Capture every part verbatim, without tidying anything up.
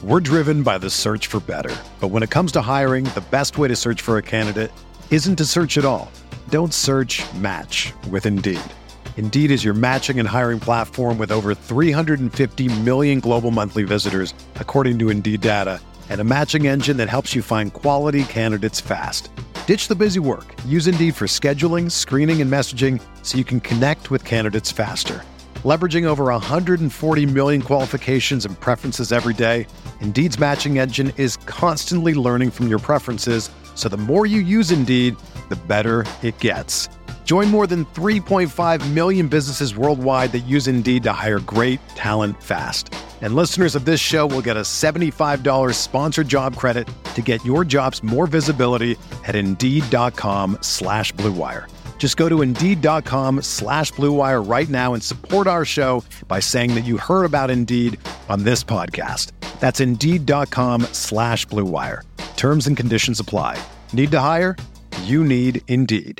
We're driven by the search for better. But when it comes to hiring, the best way to search for a candidate isn't to search at all. Don't search, match with Indeed. Indeed is your matching and hiring platform with over three hundred fifty million global monthly visitors, according to Indeed data, and a matching engine that helps you find quality candidates fast. Ditch the busy work. Use Indeed for scheduling, screening, and messaging so you can connect with candidates faster. Leveraging over one hundred forty million qualifications and preferences every day, Indeed's matching engine is constantly learning from your preferences, so the more you use Indeed, the better it gets. Join more than three point five million businesses worldwide that use Indeed to hire great talent fast. And listeners of this show will get a seventy-five dollars sponsored job credit to get your jobs more visibility at Indeed.com slash Blue Wire. Just go to Indeed.com slash Blue Wire right now and support our show by saying that you heard about Indeed on this podcast. That's Indeed.com slash Blue Wire. Terms and conditions apply. Need to hire? You need Indeed.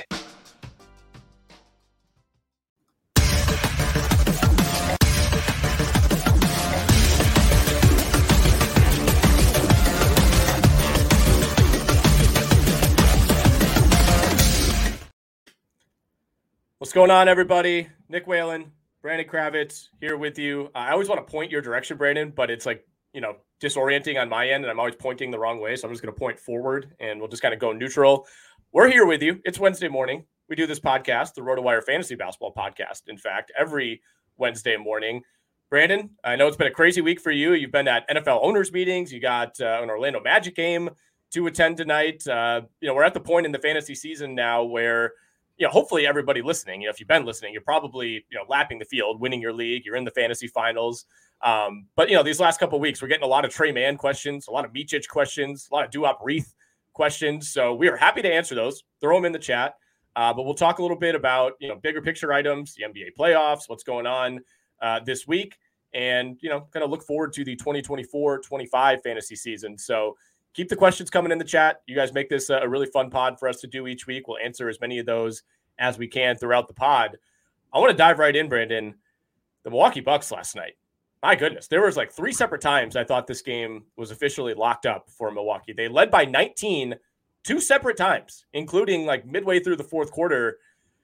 What's going on, everybody? Nick Whalen, Brandon Kravitz here with you. Uh, I always want to point your direction, Brandon, but it's like, you know, disorienting on my end, and I'm always pointing the wrong way. So I'm just going to point forward, and we'll just kind of go neutral. We're here with you. It's Wednesday morning. We do this podcast, the RotoWire Fantasy Basketball Podcast, in fact, every Wednesday morning. Brandon, I know it's been a crazy week for you. You've been at N F L owners meetings. You got uh, an Orlando Magic game to attend tonight. Uh, you know, we're at the point in the fantasy season now where, you know, hopefully everybody listening, you know, if you've been listening, you're probably, you know, lapping the field, winning your league. You're in the fantasy finals. Um, but, you know, these last couple of weeks, we're getting a lot of Trey Mann questions, a lot of Micic questions, a lot of Duop Reith questions. So we are happy to answer those. Throw them in the chat. Uh, but we'll talk a little bit about, you know, bigger picture items, the N B A playoffs, what's going on uh, this week, and, you know, kind of look forward to the twenty twenty-four twenty-five fantasy season. So keep the questions coming in the chat. You guys make this a really fun pod for us to do each week. We'll answer as many of those as we can throughout the pod. I want to dive right in, Brandon. The Milwaukee Bucks last night. My goodness, there was like three separate times I thought this game was officially locked up for Milwaukee. They led by nineteen, two separate times, including like midway through the fourth quarter.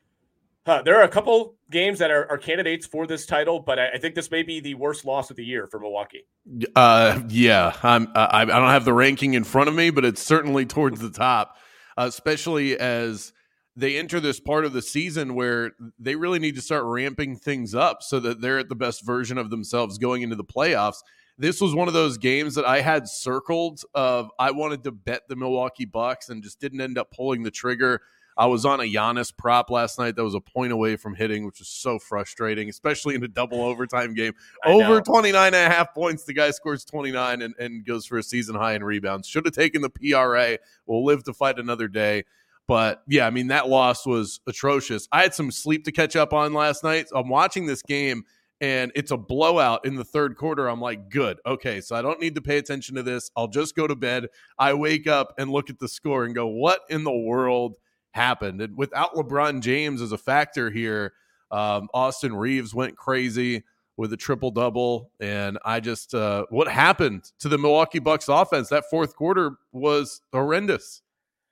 Uh, there are a couple games that are, are candidates for this title, but I, I think this may be the worst loss of the year for Milwaukee. Uh, yeah, I'm, I, I don't have the ranking in front of me, but it's certainly towards the top, uh, especially as they enter this part of the season where they really need to start ramping things up so that they're at the best version of themselves going into the playoffs. This was one of those games that I had circled of I wanted to bet the Milwaukee Bucks and just didn't end up pulling the trigger. I was on a Giannis prop last night that was a point away from hitting, which was so frustrating, especially in a double overtime game. I Over know. twenty-nine and a half points, the guy scores twenty-nine and, and goes for a season high in rebounds. Should have taken the P R A. We'll live to fight another day. But, yeah, I mean, that loss was atrocious. I had some sleep to catch up on last night. So I'm watching this game, and it's a blowout in the third quarter. I'm like, good. Okay, so I don't need to pay attention to this. I'll just go to bed. I wake up and look at the score and go, what in the world happened? And without LeBron James as a factor here, um, Austin Reeves went crazy with a triple-double. And I just uh, – what happened to the Milwaukee Bucks offense? That fourth quarter was horrendous.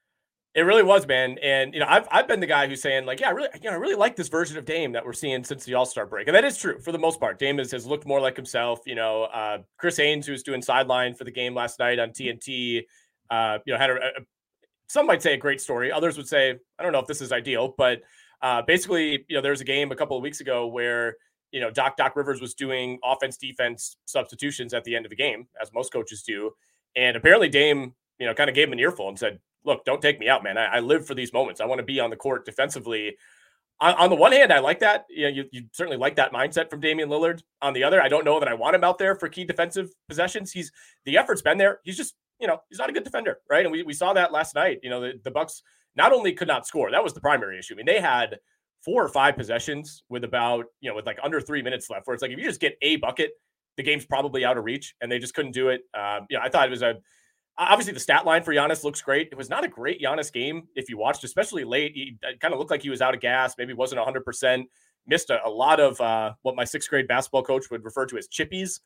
It really was, man. And, you know, I've I've been the guy who's saying, like, yeah, I really, you know, I really like this version of Dame that we're seeing since the All-Star break. And that is true for the most part. Dame has, has looked more like himself. You know, uh, Chris Haynes, who was doing sideline for the game last night on T N T, uh, you know, had a, a, some might say a great story. Others would say, I don't know if this is ideal, but uh, basically, you know, there was a game a couple of weeks ago where, you know, Doc Doc Rivers was doing offense defense substitutions at the end of the game, as most coaches do. And apparently Dame, you know, kind of gave him an earful and said, look, don't take me out, man. I, I live for these moments. I want to be on the court defensively. On, on the one hand, I like that. You know, you, you certainly like that mindset from Damian Lillard. On the other, I don't know that I want him out there for key defensive possessions. He's the effort's been there. He's just, you know, he's not a good defender, right? And we, we saw that last night. You know, the, the Bucks not only could not score, that was the primary issue. I mean, they had four or five possessions with about, you know, with like under three minutes left, where it's like, if you just get a bucket, the game's probably out of reach, and they just couldn't do it. Um, you know, I thought it was a, obviously the stat line for Giannis looks great. It was not a great Giannis game if you watched, especially late. He kind of looked like he was out of gas, maybe wasn't one hundred percent, missed a, a lot of uh, what my sixth grade basketball coach would refer to as chippies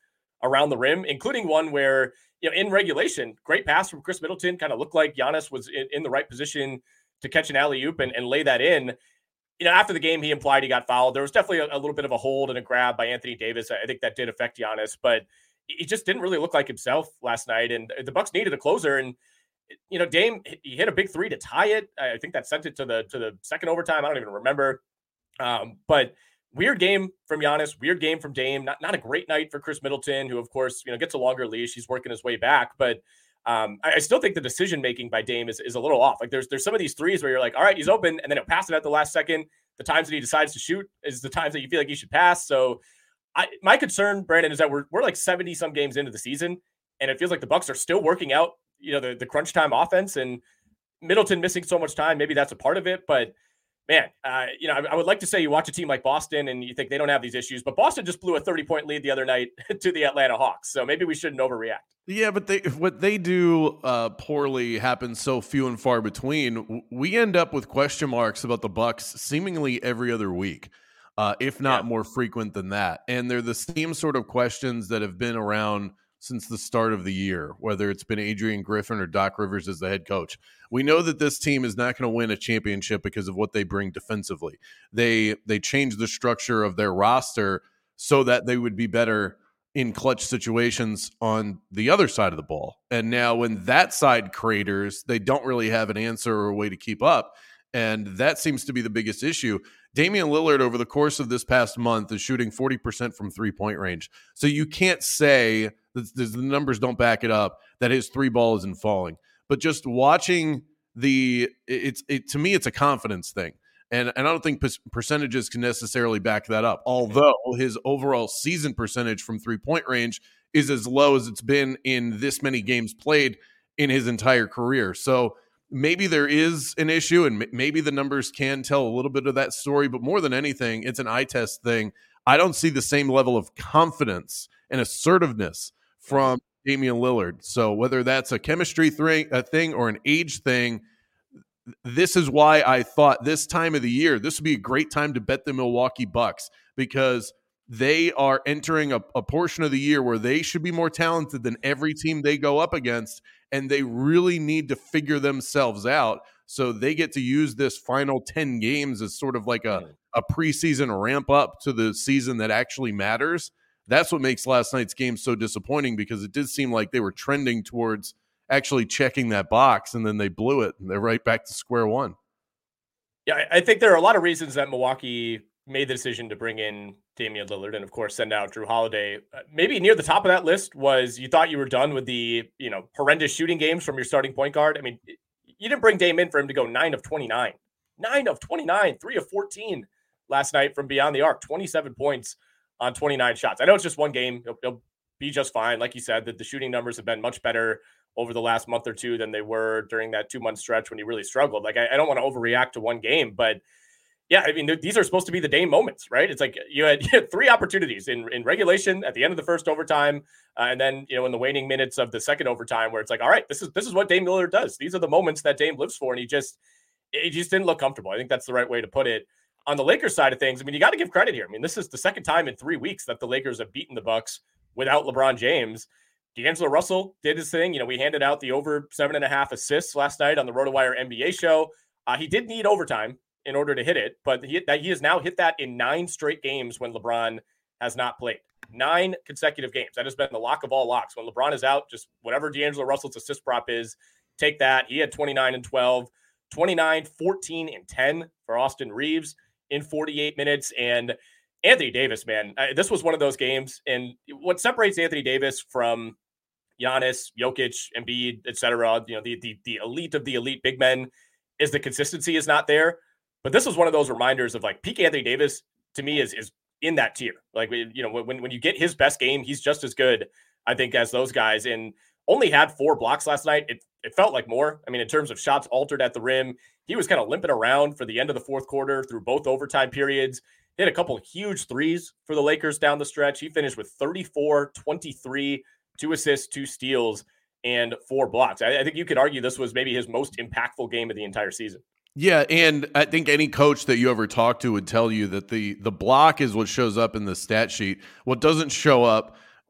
around the rim, including one where, you know, in regulation, great pass from Chris Middleton, kind of looked like Giannis was in, in the right position to catch an alley-oop and, and lay that in. You know, after the game, he implied he got fouled. There was definitely a, a little bit of a hold and a grab by Anthony Davis. I think that did affect Giannis, but he just didn't really look like himself last night. And the Bucks needed a closer. And, you know, Dame, he hit a big three to tie it. I think that sent it to the to the second overtime. I don't even remember. Um, but weird game from Giannis, weird game from Dame. Not not a great night for Chris Middleton, who, of course, you know, gets a longer leash. He's working his way back. But um, I, I still think the decision making by Dame is, is a little off. Like there's there's some of these threes where you're like, all right, he's open, and then he'll pass it at the last second. The times that he decides to shoot is the times that you feel like he should pass. So I, my concern, Brandon, is that we're we're like seventy some games into the season, and it feels like the Bucks are still working out, you know, the, the crunch time offense, and Middleton missing so much time. Maybe that's a part of it, but man, uh, you know, I, I would like to say you watch a team like Boston and you think they don't have these issues, but Boston just blew a thirty point lead the other night to the Atlanta Hawks. So maybe we shouldn't overreact. Yeah, but they, what they do uh, poorly happens so few and far between. We end up with question marks about the Bucks seemingly every other week, uh, if not yeah. more frequent than that. And they're the same sort of questions that have been around since the start of the year, whether it's been Adrian Griffin or Doc Rivers as the head coach. We know that this team is not going to win a championship because of what they bring defensively. They they changed the structure of their roster so that they would be better in clutch situations on the other side of the ball. And now when that side craters, they don't really have an answer or a way to keep up. And that seems to be the biggest issue. Damian Lillard, over the course of this past month, is shooting forty percent from three-point range. So you can't say, that the numbers don't back it up, that his three ball isn't falling. But just watching the, it's it to me, it's a confidence thing. And, and I don't think percentages can necessarily back that up, although his overall season percentage from three-point range is as low as it's been in this many games played in his entire career. So maybe there is an issue, and maybe the numbers can tell a little bit of that story, but more than anything, it's an eye test thing. I don't see the same level of confidence and assertiveness from Damian Lillard. So whether that's a chemistry thing, a thing or an age thing, this is why I thought this time of the year, this would be a great time to bet the Milwaukee Bucks, because they are entering a, a portion of the year where they should be more talented than every team they go up against, and they really need to figure themselves out. So they get to use this final ten games as sort of like a, a preseason ramp up to the season that actually matters. That's what makes last night's game so disappointing, because it did seem like they were trending towards actually checking that box, and then they blew it, and they're right back to square one. Yeah, I think there are a lot of reasons that Milwaukee made the decision to bring in Damian Lillard and, of course, send out Drew Holiday. Uh, maybe near the top of that list was you thought you were done with the, you know, horrendous shooting games from your starting point guard. I mean, you didn't bring Dame in for him to go nine of twenty-nine. nine of twenty-nine, three of fourteen last night from beyond the arc, twenty-seven points on twenty-nine shots. I know it's just one game. He'll, he'll be just fine. Like you said, that the shooting numbers have been much better over the last month or two than they were during that two-month stretch when he really struggled. Like, I, I don't want to overreact to one game, but yeah, I mean, th- these are supposed to be the Dame moments, right? It's like you had, you had three opportunities in, in regulation at the end of the first overtime, uh, and then, you know, in the waning minutes of the second overtime, where it's like, all right, this is this is what Dame Lillard does. These are the moments that Dame lives for, and he just he just didn't look comfortable. I think that's the right way to put it. On the Lakers side of things, I mean, you got to give credit here. I mean, this is the second time in three weeks that the Lakers have beaten the Bucks without LeBron James. D'Angelo Russell did his thing. You know, we handed out the over seven and a half assists last night on the RotoWire N B A show. Uh, he did need overtime in order to hit it, but he, that he has now hit that in nine straight games when LeBron has not played. Nine consecutive games. That has been the lock of all locks. When LeBron is out, just whatever D'Angelo Russell's assist prop is, take that. He had twenty-nine and twelve, twenty-nine, fourteen, and ten for Austin Reeves in forty-eight minutes. And Anthony Davis, man, uh, this was one of those games. And what separates Anthony Davis from Giannis, Jokic, Embiid, et cetera, you know, the, the, the elite of the elite big men, is the consistency is not there. But this was one of those reminders of like peak Anthony Davis to me is, is in that tier. Like, you know, when, when you get his best game, he's just as good, I think, as those guys. And only had four blocks last night. It, it felt like more. I mean, in terms of shots altered at the rim, he was kind of limping around for the end of the fourth quarter through both overtime periods. He had a couple of huge threes for the Lakers down the stretch. He finished with thirty-four, twenty-three, two assists, two steals, and four blocks. I, I think you could argue this was maybe his most impactful game of the entire season. Yeah, and I think any coach that you ever talk to would tell you that the the block is what shows up in the stat sheet. What doesn't show up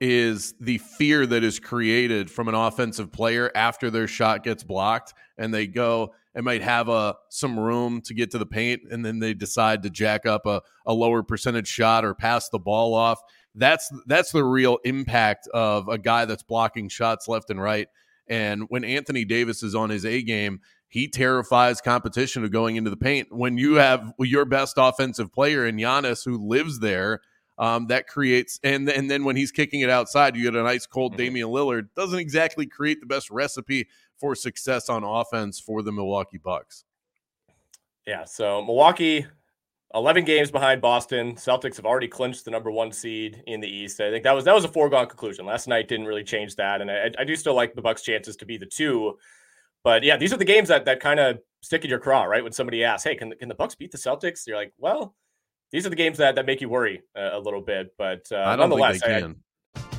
is the fear that is created from an offensive player after their shot gets blocked and they go and might have a some room to get to the paint, and then they decide to jack up a, a lower percentage shot or pass the ball off. That's that's the real impact of a guy that's blocking shots left and right. And when Anthony Davis is on his A game, he terrifies competition of going into the paint. When you have your best offensive player in Giannis who lives there, um, that creates – and and then when he's kicking it outside, you get an ice cold mm-hmm. Damian Lillard. Doesn't exactly create the best recipe for success on offense for the Milwaukee Bucks. Yeah, so Milwaukee, eleven games behind Boston. Celtics have already clinched the number one seed in the East. I think that was that was a foregone conclusion. Last night didn't really change that, and I, I do still like the Bucks' chances to be the two. But yeah, these are the games that that kind of stick in your craw, right? When somebody asks, "Hey, can can the Bucks beat the Celtics?" You're like, "Well, these are the games that that make you worry uh, a little bit." But uh, I don't nonetheless, think they can. I,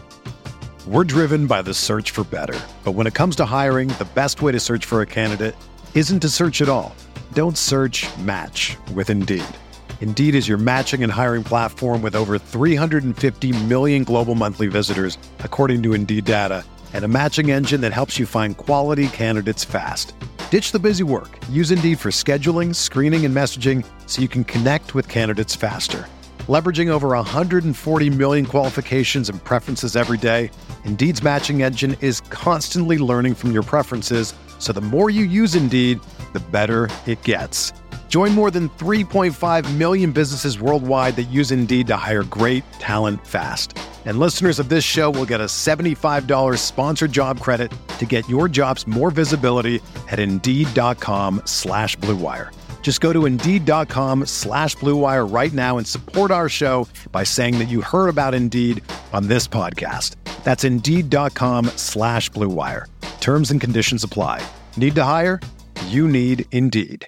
We're driven by the search for better. But when it comes to hiring, the best way to search for a candidate isn't to search at all. Don't search, match with Indeed. Indeed is your matching and hiring platform with over three hundred fifty million global monthly visitors, according to Indeed data, and a matching engine that helps you find quality candidates fast. Ditch the busy work. Use Indeed for scheduling, screening, and messaging so you can connect with candidates faster. Leveraging over one hundred forty million qualifications and preferences every day, Indeed's matching engine is constantly learning from your preferences, so the more you use Indeed, the better it gets. Join more than three point five million businesses worldwide that use Indeed to hire great talent fast. And listeners of this show will get a seventy-five dollars sponsored job credit to get your jobs more visibility at Indeed.com slash Blue Wire. Just go to Indeed.com slash Blue Wire right now and support our show by saying that you heard about Indeed on this podcast. That's Indeed.com slash Blue Wire. Terms and conditions apply. Need to hire? You need Indeed.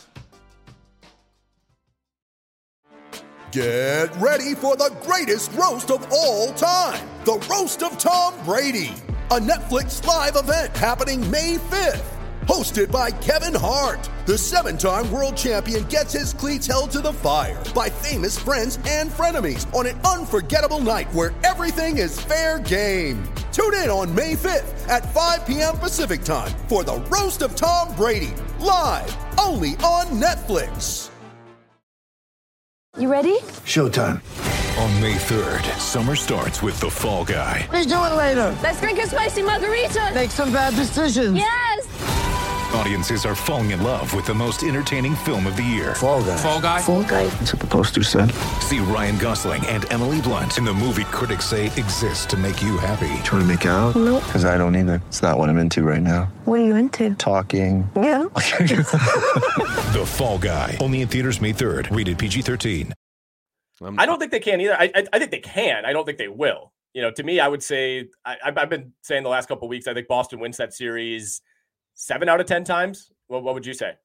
Get ready for the greatest roast of all time. The Roast of Tom Brady. A Netflix live event happening May fifth. Hosted by Kevin Hart, the seven-time world champion gets his cleats held to the fire by famous friends and frenemies on an unforgettable night where everything is fair game. Tune in on May fifth at five p.m. Pacific time for the Roast of Tom Brady, live only on Netflix. You ready? Showtime. On May third, summer starts with The Fall Guy. Let's do it later. Let's drink a spicy margarita. Make some bad decisions. Yes! Audiences are falling in love with the most entertaining film of the year. Fall Guy. Fall Guy. Fall Guy. That's what the poster said. See Ryan Gosling and Emily Blunt in the movie critics say exists to make you happy. Trying to make it out? Nope. Because I don't either. It's not what I'm into right now. What are you into? Talking. Yeah. The Fall Guy. Only in theaters May third. Rated P G thirteen. Um, I don't think they can either. I, I I think they can. I don't think they will. You know, to me, I would say I, I've been saying the last couple of weeks. I think Boston wins that series seven out of ten times. What, what would you say?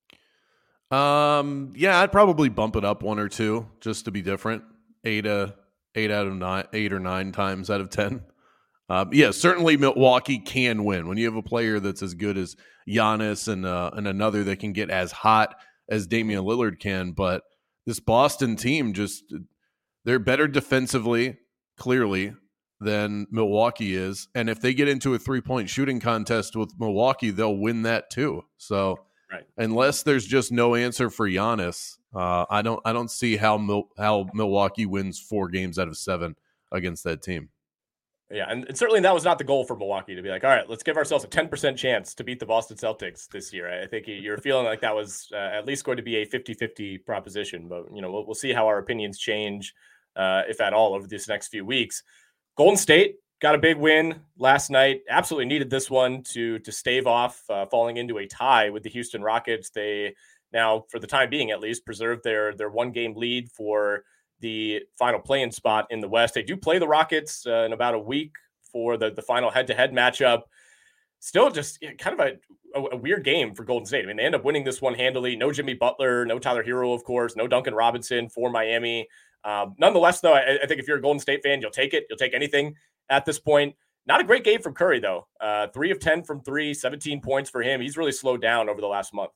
Um, yeah, I'd probably bump it up one or two just to be different. Eight, uh, eight out of nine, eight or nine times out of ten. Um, yeah, certainly Milwaukee can win when you have a player that's as good as Giannis and uh, and another that can get as hot as Damian Lillard can. But this Boston team just they're better defensively, clearly, than Milwaukee is. And if they get into a three-point shooting contest with Milwaukee, they'll win that too. So right. Unless there's just no answer for Giannis, uh, I don't I don't see how Mil- how Milwaukee wins four games out of seven against that team. Yeah, and, and certainly that was not the goal for Milwaukee to be like, all right, let's give ourselves a ten percent chance to beat the Boston Celtics this year. I think you're feeling like that was uh, at least going to be a fifty-fifty proposition. But, you know, we'll, we'll see how our opinions change, uh, if at all, over this next few weeks. Golden State got a big win last night. Absolutely needed this one to to stave off uh, falling into a tie with the Houston Rockets. They now, for the time being at least, preserved their their one game lead for the final play-in spot in the West. They do play the Rockets uh, in about a week for the the final head-to-head matchup. Still, just kind of a, a, a weird game for Golden State. I mean, they end up winning this one handily. No Jimmy Butler, no Tyler Hero, of course, no Duncan Robinson for Miami. Um, nonetheless, though, I, I think if you're a Golden State fan, you'll take it. You'll take anything at this point. Not a great game from Curry, though. Uh, three of ten from three, seventeen points for him. He's really slowed down over the last month.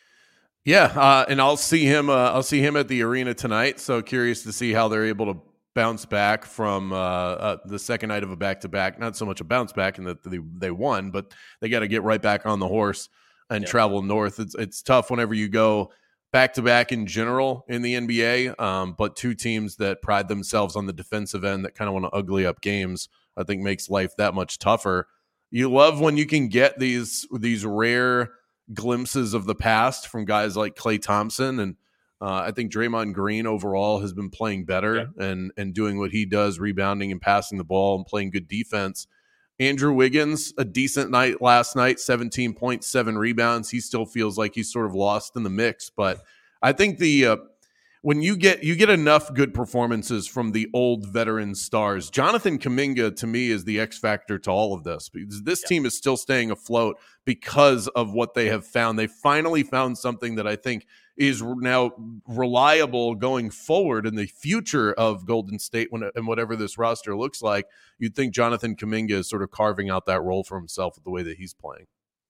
Yeah, uh, and I'll see him. Uh, I'll see him at the arena tonight. So curious to see how they're able to bounce back from uh, uh, the second night of a back-to-back. Not so much a bounce back in that they, they won, but they got to get right back on the horse and yeah. travel north. It's it's tough whenever you go back-to-back in general in the N B A, um, but two teams that pride themselves on the defensive end that kind of want to ugly up games, I think makes life that much tougher. You love when you can get these these rare glimpses of the past from guys like Klay Thompson, and uh, I think Draymond Green overall has been playing better yeah. and and doing what he does, rebounding and passing the ball and playing good defense. Andrew Wiggins, a decent night last night, seventeen point seven rebounds. He still feels like he's sort of lost in the mix, but I think the uh, when you get you get enough good performances from the old veteran stars, Jonathan Kuminga to me is the X factor to all of this, because this yeah. team is still staying afloat because of what they have found. They finally found something that I think is now reliable going forward in the future of Golden State when, and whatever this roster looks like. You'd think Jonathan Kuminga is sort of carving out that role for himself with the way that he's playing.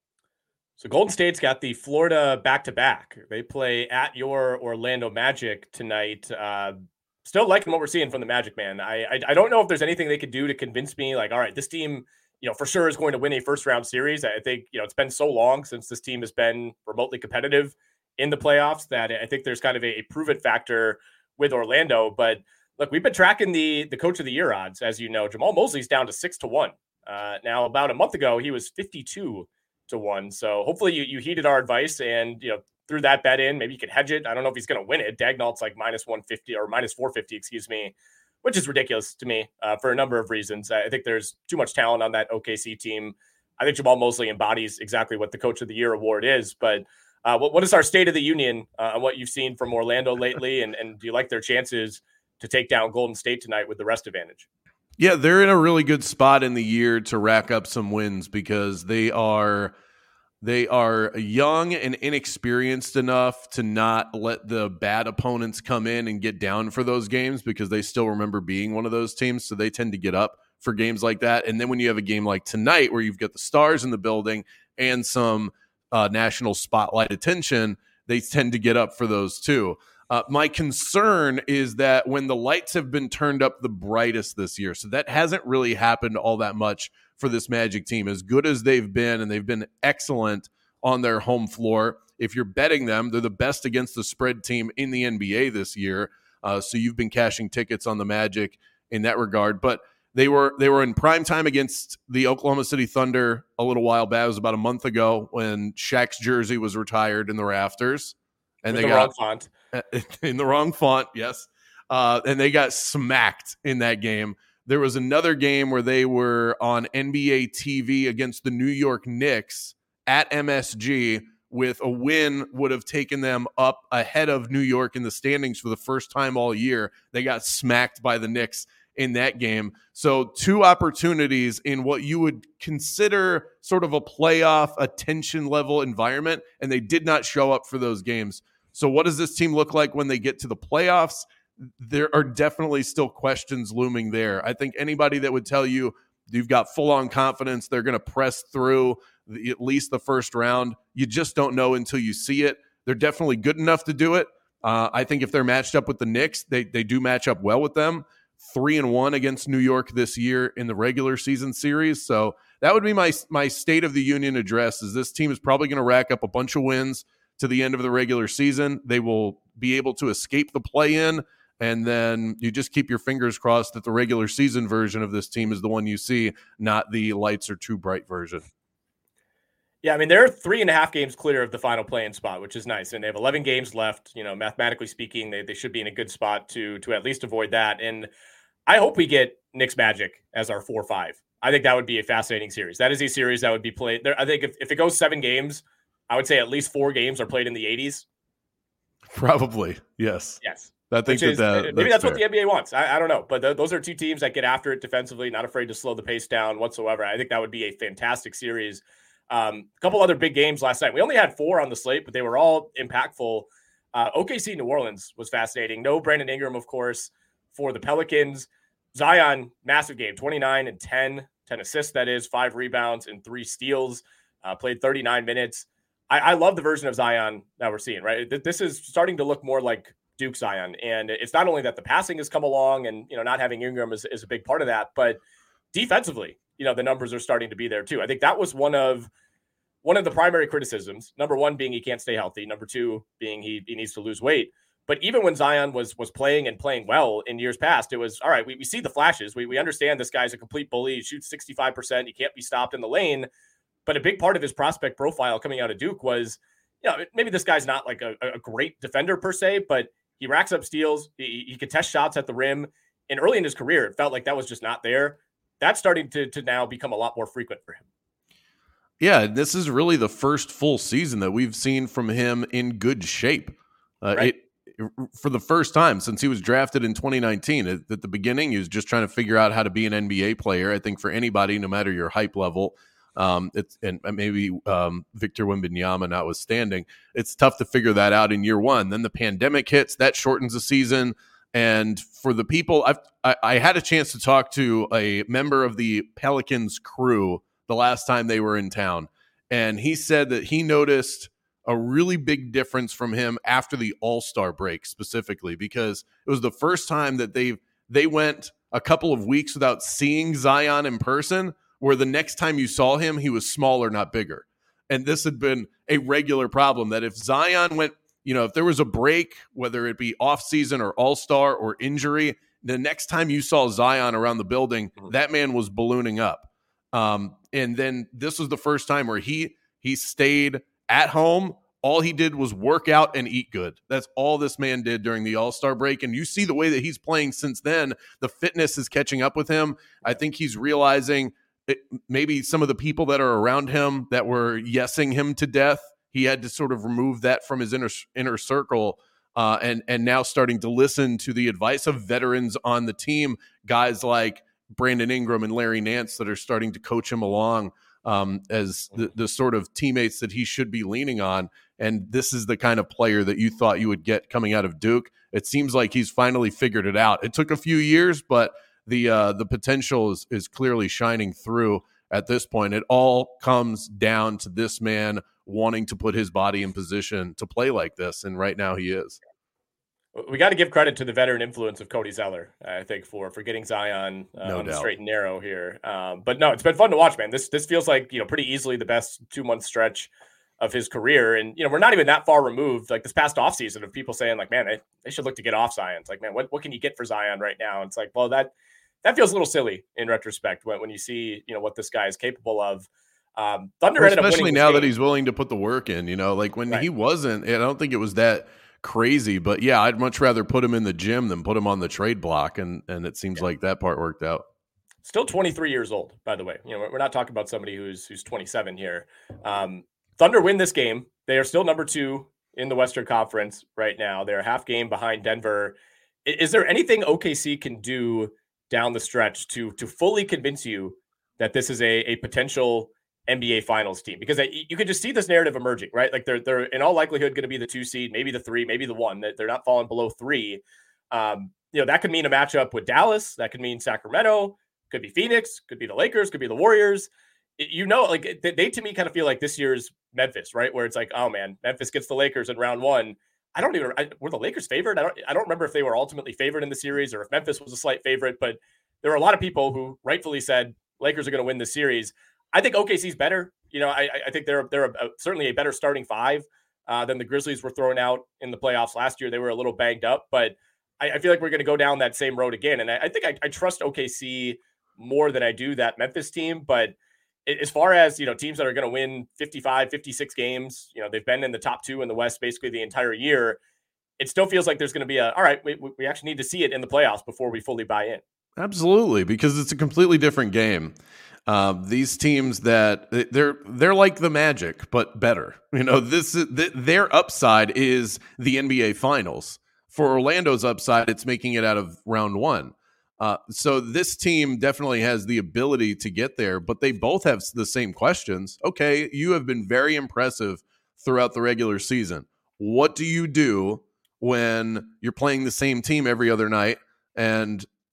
So Golden State's got the Florida back-to-back. They play at your Orlando Magic tonight. Uh, still liking what we're seeing from the Magic, man. I, I I don't know if there's anything they could do to convince me, like, all right, this team, you know, for sure is going to win a first-round series. I think, you know, it's been so long since this team has been remotely competitive in the playoffs that I think there's kind of a, a prove-it factor with Orlando. But, look, we've been tracking the the Coach of the Year odds, as you know. Jamal Mosley's down to six to one. Uh, now, about a month ago, he was fifty-two to one. So hopefully you, you heeded our advice and, you know, threw that bet in. Maybe you could hedge it. I don't know if he's going to win it. Dagnall's like minus one fifty or minus four fifty, excuse me, which is ridiculous to me uh, for a number of reasons. I think there's too much talent on that O K C team. I think Jamal Mosley embodies exactly what the Coach of the Year award is. But uh, what, what is our state of the union uh, on what you've seen from Orlando lately? And, and do you like their chances to take down Golden State tonight with the rest advantage? Yeah, they're in a really good spot in the year to rack up some wins because they are they are young and inexperienced enough to not let the bad opponents come in and get down for those games because they still remember being one of those teams. So they tend to get up for games like that. And then when you have a game like tonight where you've got the stars in the building and some uh, national spotlight attention, they tend to get up for those too. Uh, my concern is that when the lights have been turned up the brightest this year, so that hasn't really happened all that much for this Magic team, as good as they've been, and they've been excellent on their home floor. If you're betting them, they're the best against the spread team in the N B A this year. Uh, so you've been cashing tickets on the Magic in that regard. But they were they were in prime time against the Oklahoma City Thunder a little while back. It was about a month ago when Shaq's jersey was retired in the rafters. And With they the got wrong font. in the wrong font, yes. Uh, and they got smacked in that game. There was another game where they were on N B A T V against the New York Knicks at M S G with a win would have taken them up ahead of New York in the standings for the first time all year. They got smacked by the Knicks in that game. So two opportunities in what you would consider sort of a playoff attention level environment, and they did not show up for those games. So what does this team look like when they get to the playoffs? There are definitely still questions looming there. I think anybody that would tell you you've got full-on confidence they're going to press through the, at least the first round, you just don't know until you see it. They're definitely good enough to do it. Uh, I think if they're matched up with the Knicks, they they do match up well with them. Three and one against New York this year in the regular season series. So that would be my my State of the Union address. Is this team is probably going to rack up a bunch of wins to the end of the regular season. They will be able to escape the play-in, and then you just keep your fingers crossed that the regular season version of this team is the one you see, not the lights are too bright version. Yeah, I mean, they're three and a half games clear of the final play-in spot, which is nice. And they have eleven games left. You know, mathematically speaking, they, they should be in a good spot to to at least avoid that. And I hope we get Knicks Magic as our four five. I think that would be a fascinating series. That is a series that would be played. There, I think if, if it goes seven games, I would say at least four games are played in the eighties. Probably, yes. Yes. I think is, that, that maybe that's, that's what the N B A wants. I, I don't know. But th- those are two teams that get after it defensively, not afraid to slow the pace down whatsoever. I think that would be a fantastic series. Um, a couple other big games last night. We only had four on the slate, but they were all impactful. Uh, O K C New Orleans was fascinating. No Brandon Ingram, of course, for the Pelicans. Zion, massive game, twenty-nine and ten, ten assists, that is, five rebounds and three steals, uh, played thirty-nine minutes. I, I love the version of Zion that we're seeing, right? This is starting to look more like Duke Zion. And it's not only that the passing has come along and, you know, not having Ingram is, is a big part of that, but defensively, you know, the numbers are starting to be there too. I think that was one of one of the primary criticisms. Number one being he can't stay healthy. Number two being he, he needs to lose weight. But even when Zion was was playing and playing well in years past, it was, all right, we, we see the flashes. We, we understand this guy's a complete bully. He shoots sixty-five percent. He can't be stopped in the lane. But a big part of his prospect profile coming out of Duke was, you know, maybe this guy's not like a, a great defender per se, but he racks up steals. He, he contests shots at the rim. And early in his career, it felt like that was just not there. That's starting to, to now become a lot more frequent for him. Yeah, this is really the first full season that we've seen from him in good shape. Uh, right. It for the first time since he was drafted in twenty nineteen. At, at the beginning, he was just trying to figure out how to be an N B A player. I think for anybody, no matter your hype level, um, it's and maybe um, Victor Wembanyama notwithstanding, it's tough to figure that out in year one. Then the pandemic hits, that shortens the season. And for the people, I've, I, I had a chance to talk to a member of the Pelicans crew the last time they were in town, and he said that he noticed a really big difference from him after the All-Star break specifically, because it was the first time that they they went a couple of weeks without seeing Zion in person, where the next time you saw him, he was smaller, not bigger. And this had been a regular problem, that if Zion went, you know, if there was a break, whether it be off-season or All-Star or injury, the next time you saw Zion around the building, that man was ballooning up. Um, and then this was the first time where he he stayed at home. All he did was work out and eat good. That's all this man did during the All-Star break. And you see the way that he's playing since then. The fitness is catching up with him. I think he's realizing it, maybe some of the people that are around him that were yesing him to death, he had to sort of remove that from his inner inner circle, uh, and and now starting to listen to the advice of veterans on the team, guys like Brandon Ingram and Larry Nance that are starting to coach him along um, as the, the sort of teammates that he should be leaning on. And this is the kind of player that you thought you would get coming out of Duke. It seems like he's finally figured it out. It took a few years, but the uh, the potential is is clearly shining through at this point. It all comes down to this man wanting to put his body in position to play like this, and right now he is. We got to give credit to the veteran influence of Cody Zeller, I think, for for getting Zion uh, no on doubt. the straight and narrow here. Um, but no, it's been fun to watch, man. This this feels like, you know, pretty easily the best two month stretch of his career, and you know, we're not even that far removed. Like this past offseason of people saying, like, man, they, they should look to get off Zion. It's like, man, what what can you get for Zion right now? And it's like, well, that that feels a little silly in retrospect when when you see, you know, what this guy is capable of. Um, Thunder well, ended up especially winning now this that game. he's willing to put the work in. You know, like when Right. he wasn't, I don't think it was that crazy. But yeah, I'd much rather put him in the gym than put him on the trade block, and and it seems yeah. like that part worked out. Still twenty-three years old, by the way. You know, we're not talking about somebody who's who's twenty-seven here. Um, Thunder win this game. They are still number two in the Western Conference right now. They're a half game behind Denver. Is there anything O K C can do down the stretch to to fully convince you that this is a, a potential N B A Finals team? Because you could just see this narrative emerging, right? Like they're they're in all likelihood going to be the two seed, maybe the three, maybe the one. That they're not falling below three. Um, you know, that could mean a matchup with Dallas. That could mean Sacramento. Could be Phoenix. Could be the Lakers. Could be the Warriors. You know, like they, they to me kind of feel like this year's Memphis, right? Where it's like, oh man, Memphis gets the Lakers in round one. I don't even I, were the Lakers favored. I don't I don't remember if they were ultimately favored in the series or if Memphis was a slight favorite. But there were a lot of people who rightfully said Lakers are going to win this series. I think O K C's better. You know, I, I think they're they're a, certainly a better starting five uh, than the Grizzlies were throwing out in the playoffs last year. They were a little banged up, but I, I feel like we're going to go down that same road again. And I, I think I, I trust O K C more than I do that Memphis team. But as far as, you know, teams that are going to win fifty-five, fifty-six games, you know, they've been in the top two in the West basically the entire year. It still feels like there's going to be a, all right, we, we actually need to see it in the playoffs before we fully buy in. Absolutely, because it's a completely different game. Uh, these teams that they're they're like the Magic, but better. You know, this is, their upside is the N B A Finals. For Orlando's upside, it's making it out of round one. Uh, so this team definitely has the ability to get there, but they both have the same questions. Okay, you have been very impressive throughout the regular season. What do you do when you're playing the same team every other night and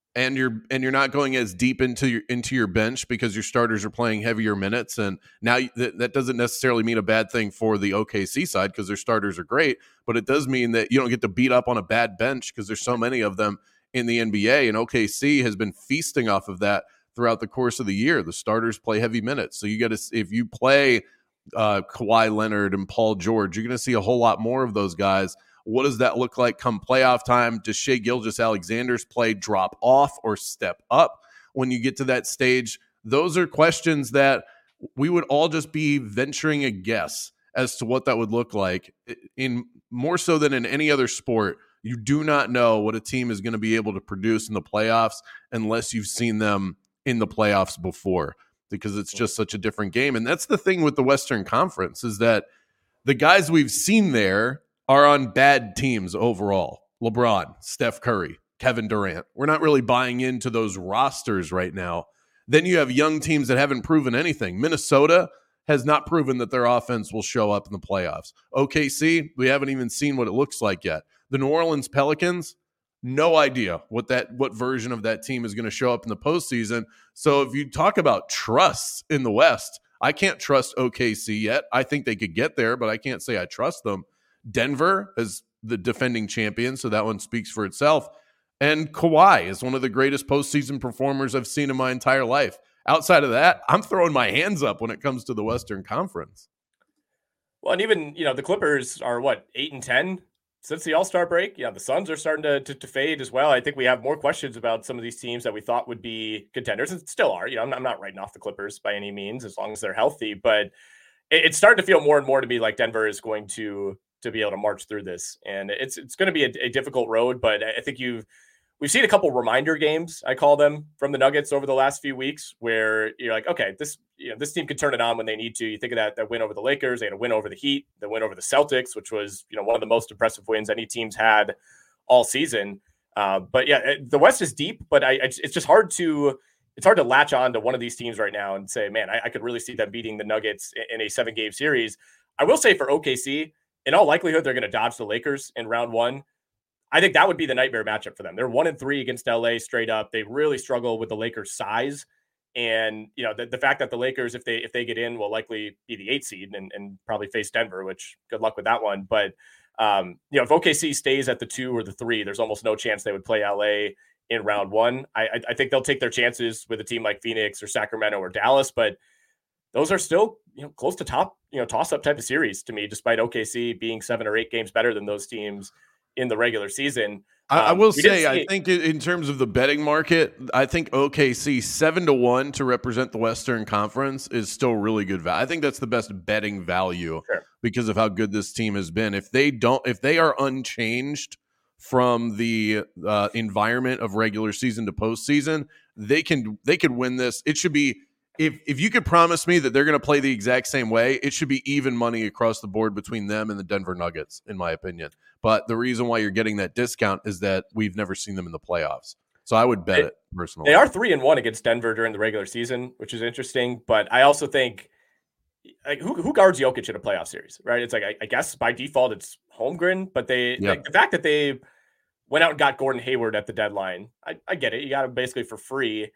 and you're and you're not going as deep into your into your bench because your starters are playing heavier minutes. And now you, that, that doesn't necessarily mean a bad thing for the O K C side because their starters are great, but it does mean that you don't get to beat up on a bad bench because there's so many of them in the N B A, and O K C has been feasting off of that throughout the course of the year. The starters play heavy minutes, so you got to if you play uh, Kawhi Leonard and Paul George, you're going to see a whole lot more of those guys. What does that look like come playoff time? Does Shai Gilgeous-Alexander's play drop off or step up when you get to that stage? Those are questions that we would all just be venturing a guess as to what that would look like. In more so than in any other sport, you do not know what a team is going to be able to produce in the playoffs unless you've seen them in the playoffs before, because it's just such a different game. And that's the thing with the Western Conference, is that the guys we've seen there are on bad teams overall. LeBron, Steph Curry, Kevin Durant. We're not really buying into those rosters right now. Then you have young teams that haven't proven anything. Minnesota has not proven that their offense will show up in the playoffs. O K C, we haven't even seen what it looks like yet. The New Orleans Pelicans, no idea what that what version of that team is going to show up in the postseason. So if you talk about trust in the West, I can't trust O K C yet. I think they could get there, but I can't say I trust them. Denver is the defending champion, so that one speaks for itself. And Kawhi is one of the greatest postseason performers I've seen in my entire life. Outside of that, I'm throwing my hands up when it comes to the Western Conference. Well, and even, you know, the Clippers are, what, eight and ten since the All-Star break? Yeah, the Suns are starting to, to, to fade as well. I think we have more questions about some of these teams that we thought would be contenders, and still are. You know, I'm not, I'm not writing off the Clippers by any means, as long as they're healthy. But it, it's starting to feel more and more to me like Denver is going to to be able to march through this. And it's it's going to be a, a difficult road, but I think you've we've seen a couple reminder games, I call them, from the Nuggets over the last few weeks, where you're like, okay, this you know this team can turn it on when they need to. You think of that that win over the Lakers, they had a win over the Heat, the win over the Celtics, which was you know one of the most impressive wins any team's had all season. Uh, but yeah, the West is deep, but I, it's just hard to it's hard to latch on to one of these teams right now and say, man, I, I could really see them beating the Nuggets in a seven game series. I will say for O K C, in all likelihood, they're going to dodge the Lakers in round one. I think that would be the nightmare matchup for them. They're one and three against L A straight up. They really struggle with the Lakers' size. And, you know, the, the fact that the Lakers, if they if they get in, will likely be the eight seed and, and probably face Denver, which good luck with that one. But, um, you know, if O K C stays at the two or the three, there's almost no chance they would play L A in round one. I, I think they'll take their chances with a team like Phoenix or Sacramento or Dallas, but those are still, you know, close to top, you know, toss-up type of series to me, despite O K C being seven or eight games better than those teams in the regular season. Um, I will say, I see- think in terms of the betting market, I think O K C seven to one to represent the Western Conference is still really good value. I think that's the best betting value Sure. because of how good this team has been. If they don't, if they are unchanged from the uh, environment of regular season to postseason, they can they could win this. It should be. If if you could promise me that they're going to play the exact same way, it should be even money across the board between them and the Denver Nuggets, in my opinion. But the reason why you're getting that discount is that we've never seen them in the playoffs. So I would bet they, it personally. They are three and one against Denver during the regular season, which is interesting. But I also think, like, who who guards Jokic in a playoff series, right? It's like I, I guess by default it's Holmgren, but they Yeah. like, the fact that they went out and got Gordon Hayward at the deadline, I, I get it. You got him basically for free.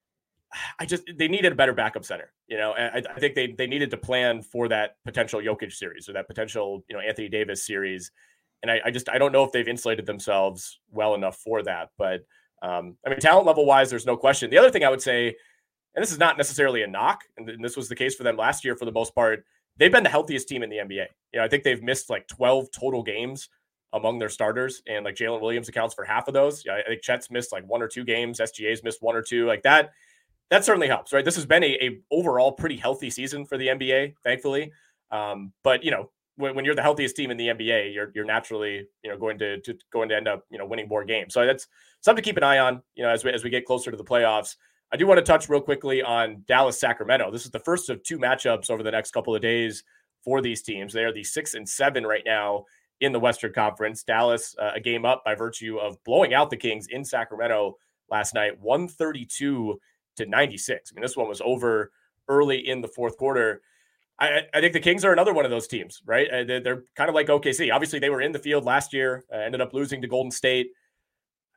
I just they needed a better backup center, you know. I, I think they they needed to plan for that potential Jokic series or that potential you know Anthony Davis series, and I, I just I don't know if they've insulated themselves well enough for that. But um, I mean, talent level wise, there's no question. The other thing I would say, and this is not necessarily a knock, and this was the case for them last year for the most part, they've been the healthiest team in the N B A. You know, I think they've missed like twelve total games among their starters, and like Jalen Williams accounts for half of those. I think Chet's missed like one or two games, S G A's missed one or two, like that. That certainly helps, right? This has been a, a overall pretty healthy season for the N B A, thankfully. Um, but you know, when, when you're the healthiest team in the N B A, you're you're naturally you know going to, to going to end up you know winning more games. So that's something to keep an eye on. You know, as we as we get closer to the playoffs. I do want to touch real quickly on Dallas Sacramento. This is the first of two matchups over the next couple of days for these teams. They are the six and seven right now in the Western Conference. Dallas uh, a game up by virtue of blowing out the Kings in Sacramento last night, one thirty-two to ninety-six. I mean, this one was over early in the fourth quarter. I, I think the Kings are another one of those teams, right? They're, they're kind of like O K C. Obviously, they were in the field last year, uh, ended up losing to Golden State.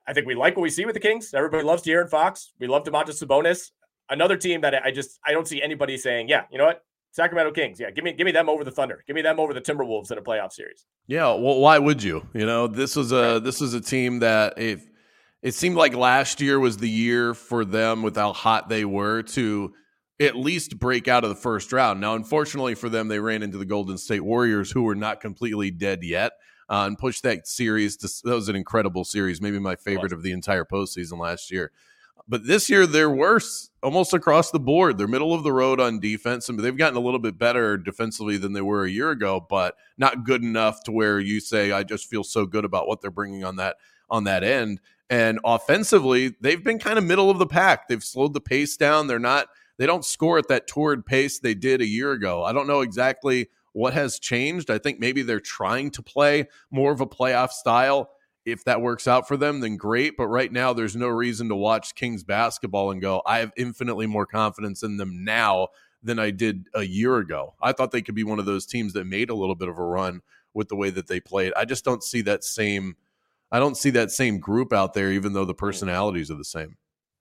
I think we like what we see with the Kings. Everybody loves De'Aaron Fox. We love Domantas Sabonis. Another team that I just I don't see anybody saying, yeah, you know what, Sacramento Kings, yeah, give me give me them over the Thunder, give me them over the Timberwolves in a playoff series. Yeah, well, why would you? You know, this was a this was a team that if it seemed like last year was the year for them with how hot they were to at least break out of the first round. Now, unfortunately for them, they ran into the Golden State Warriors, who were not completely dead yet, uh, and pushed that series. To, that was an incredible series, maybe my favorite of the entire postseason last year. But this year, they're worse almost across the board. They're middle of the road on defense, and they've gotten a little bit better defensively than they were a year ago, but not good enough to where you say, I just feel so good about what they're bringing on that on that end. And offensively, they've been kind of middle of the pack. They've slowed the pace down. They're not they don't score at that torrid pace they did a year ago. I don't know exactly what has changed. I think maybe they're trying to play more of a playoff style. If that works out for them, then great. But right now, there's no reason to watch Kings basketball and go, I have infinitely more confidence in them now than I did a year ago. I thought they could be one of those teams that made a little bit of a run with the way that they played. I just don't see that same, I don't see that same group out there, even though the personalities are the same.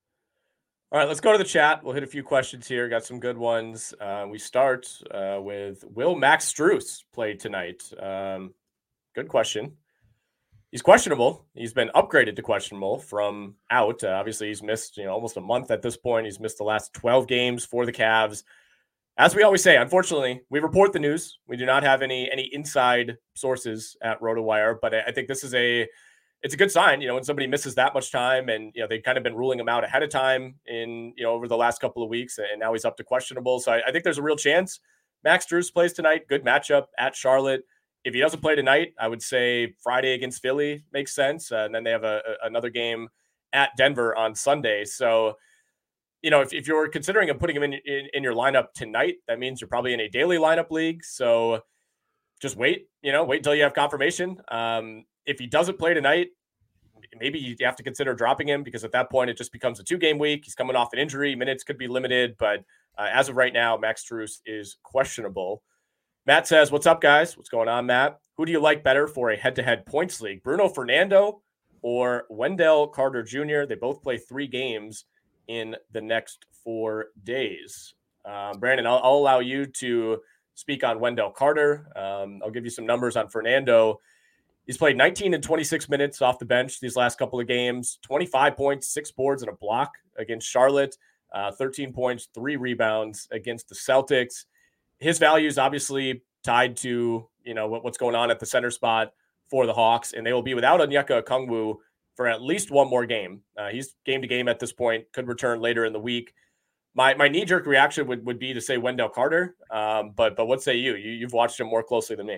All right, let's go to the chat. We'll hit a few questions here. Got some good ones. Uh, we start uh, with, will Max Strus play tonight? Um, good question. He's questionable. He's been upgraded to questionable from out. Uh, obviously, he's missed, you know, almost a month at this point. He's missed the last twelve games for the Cavs. As we always say, unfortunately, we report the news. We do not have any any inside sources at RotoWire, but I, I think this is a it's a good sign. You know, when somebody misses that much time, and you know they've kind of been ruling him out ahead of time in you know over the last couple of weeks, and now he's up to questionable. So I, I think there's a real chance Max Strus plays tonight. Good matchup at Charlotte. If he doesn't play tonight, I would say Friday against Philly makes sense. Uh, and then they have a, a, another game at Denver on Sunday. So, you know, if, if you're considering putting him in, in, in your lineup tonight, that means you're probably in a daily lineup league. So just wait, you know, wait until you have confirmation. Um, if he doesn't play tonight, maybe you have to consider dropping him because at that point it just becomes a two-game week. He's coming off an injury. Minutes could be limited. But uh, as of right now, Max Strus is questionable. Matt says, what's up, guys? What's going on, Matt? Who do you like better for a head-to-head points league, Bruno Fernando or Wendell Carter Junior? They both play three games in the next four days. Um, Brandon, I'll, I'll allow you to speak on Wendell Carter. Um, I'll give you some numbers on Fernando. He's played nineteen and twenty-six minutes off the bench these last couple of games, twenty-five points, six boards, and a block against Charlotte, uh, thirteen points, three rebounds against the Celtics. His value is obviously tied to, you know, what, what's going on at the center spot for the Hawks, and they will be without Onyeka Okongwu for at least one more game. Uh, he's game to game at this point, could return later in the week. My my knee jerk reaction would, would be to say Wendell Carter, um, but but what say you? you? You've watched him more closely than me.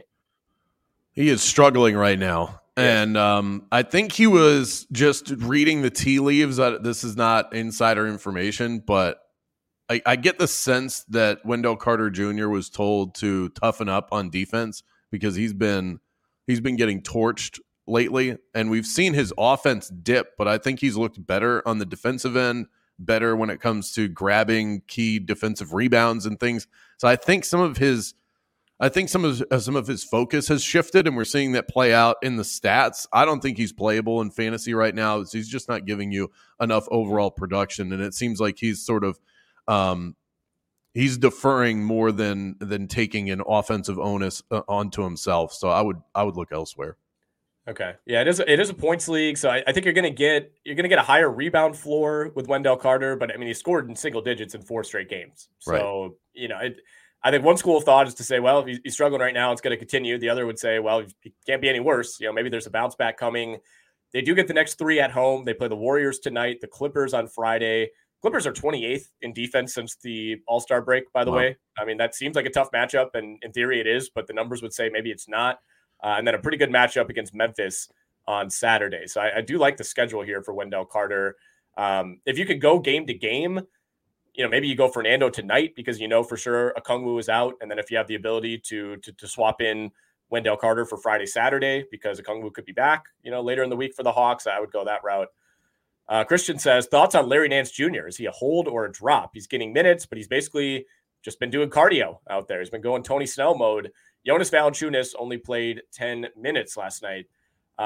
He is struggling right now, and um, I think he was just reading the tea leaves. That this is not insider information, but I, I get the sense that Wendell Carter Junior was told to toughen up on defense because he's been he's been getting torched lately, and we've seen his offense dip, but I think he's looked better on the defensive end, better when it comes to grabbing key defensive rebounds and things. So I think some of his I think some of uh, some of his focus has shifted, and we're seeing that play out in the stats. I don't think he's playable in fantasy right now. He's just not giving you enough overall production, and it seems like he's sort of Um, he's deferring more than than taking an offensive onus uh, onto himself. So I would I would look elsewhere. Okay, yeah, it is. It is a points league, so I, I think you're gonna get you're gonna get a higher rebound floor with Wendell Carter. But I mean, he scored in single digits in four straight games. So right. you know, it, I think one school of thought is to say, well, if he's struggling right now, it's going to continue. The other would say, well, it can't be any worse. You know, maybe there's a bounce back coming. They do get the next three at home. They play the Warriors tonight, the Clippers on Friday. Clippers are twenty-eighth in defense since the All-Star break, by the wow. way. I mean, that seems like a tough matchup, and in theory it is, but the numbers would say maybe it's not. Uh, and then a pretty good matchup against Memphis on Saturday. So I, I do like the schedule here for Wendell Carter. Um, if you could go game to game, you know, maybe you go Fernando tonight because you know for sure Okongwu is out, and then if you have the ability to to, to swap in Wendell Carter for Friday, Saturday, because Okongwu could be back, you know, later in the week for the Hawks, I would go that route. Uh, Christian says, thoughts on Larry Nance Junior? Is he a hold or a drop? He's getting minutes, but he's basically just been doing cardio out there. He's been going Tony Snell mode. Jonas Valanciunas only played ten minutes last night. Uh,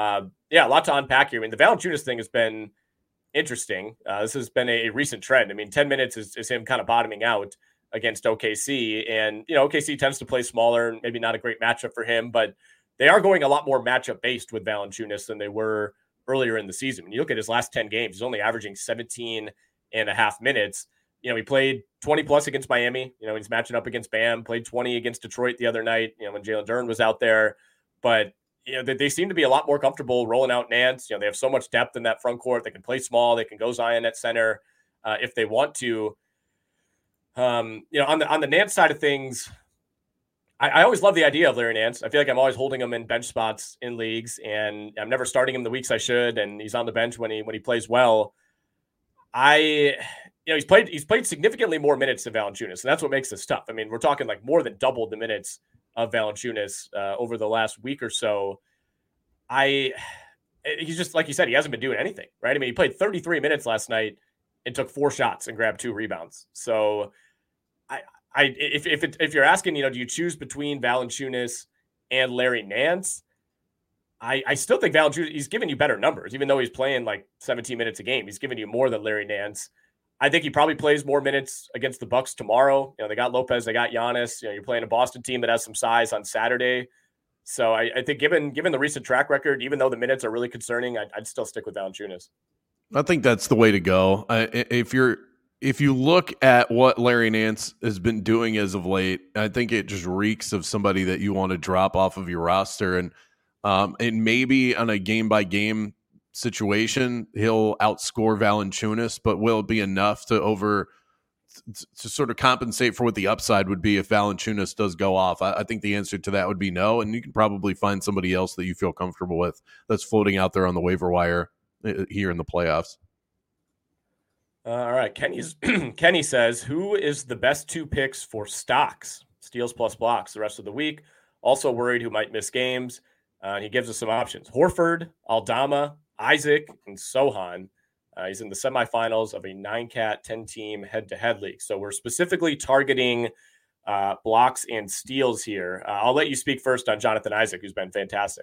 Yeah, a lot to unpack here. I mean, the Valanciunas thing has been interesting. Uh, this has been a, a recent trend. I mean, ten minutes is, is him kind of bottoming out against O K C. And, you know, O K C tends to play smaller, maybe not a great matchup for him, but they are going a lot more matchup based with Valanciunas than they were earlier in the season. When you look at his last ten games, he's only averaging seventeen and a half minutes. You know, he played twenty plus against Miami. You know, he's matching up against Bam, played twenty against Detroit the other night, you know, when Jalen Duren was out there. But, you know, they, they seem to be a lot more comfortable rolling out Nance. You know, they have so much depth in that front court. They can play small. They can go Zion at center uh, if they want to. Um, you know, on the on the Nance side of things, I, I always love the idea of Larry Nance. I feel like I'm always holding him in bench spots in leagues, and I'm never starting him the weeks I should. And he's on the bench when he when he plays well. I, you know, he's played he's played significantly more minutes than Valanciunas, and that's what makes this tough. I mean, we're talking like more than double the minutes of Valanciunas uh, over the last week or so. I, he's just like you said, he hasn't been doing anything, right? I mean, he played thirty-three minutes last night and took four shots and grabbed two rebounds. So, I, I, if if it, if you're asking, you know, do you choose between Valanciunas and Larry Nance? I, I still think Valanciunas, he's giving you better numbers, even though he's playing like seventeen minutes a game. He's giving you more than Larry Nance. I think he probably plays more minutes against the Bucks tomorrow. You know, they got Lopez, they got Giannis. You know, you're playing a Boston team that has some size on Saturday. So I, I think given given the recent track record, even though the minutes are really concerning, I'd, I'd still stick with Valanciunas. I think that's the way to go. I, if you're if you look at what Larry Nance has been doing as of late, I think it just reeks of somebody that you want to drop off of your roster. And um, and maybe on a game by game situation, he'll outscore Valanciunas, but will it be enough to over to sort of compensate for what the upside would be if Valanciunas does go off? I, I think the answer to that would be no. And you can probably find somebody else that you feel comfortable with that's floating out there on the waiver wire here in the playoffs. Uh, all right. Kenny's Kenny says, who is the best two picks for stocks, steals plus blocks the rest of the week? Also worried who might miss games. Uh, and he gives us some options: Horford, Aldama, Isaac, and Sohan. Uh, he's in the semifinals of a nine cat, ten team head to head league. So we're specifically targeting uh, blocks and steals here. Uh, I'll let you speak first on Jonathan Isaac, who's been fantastic.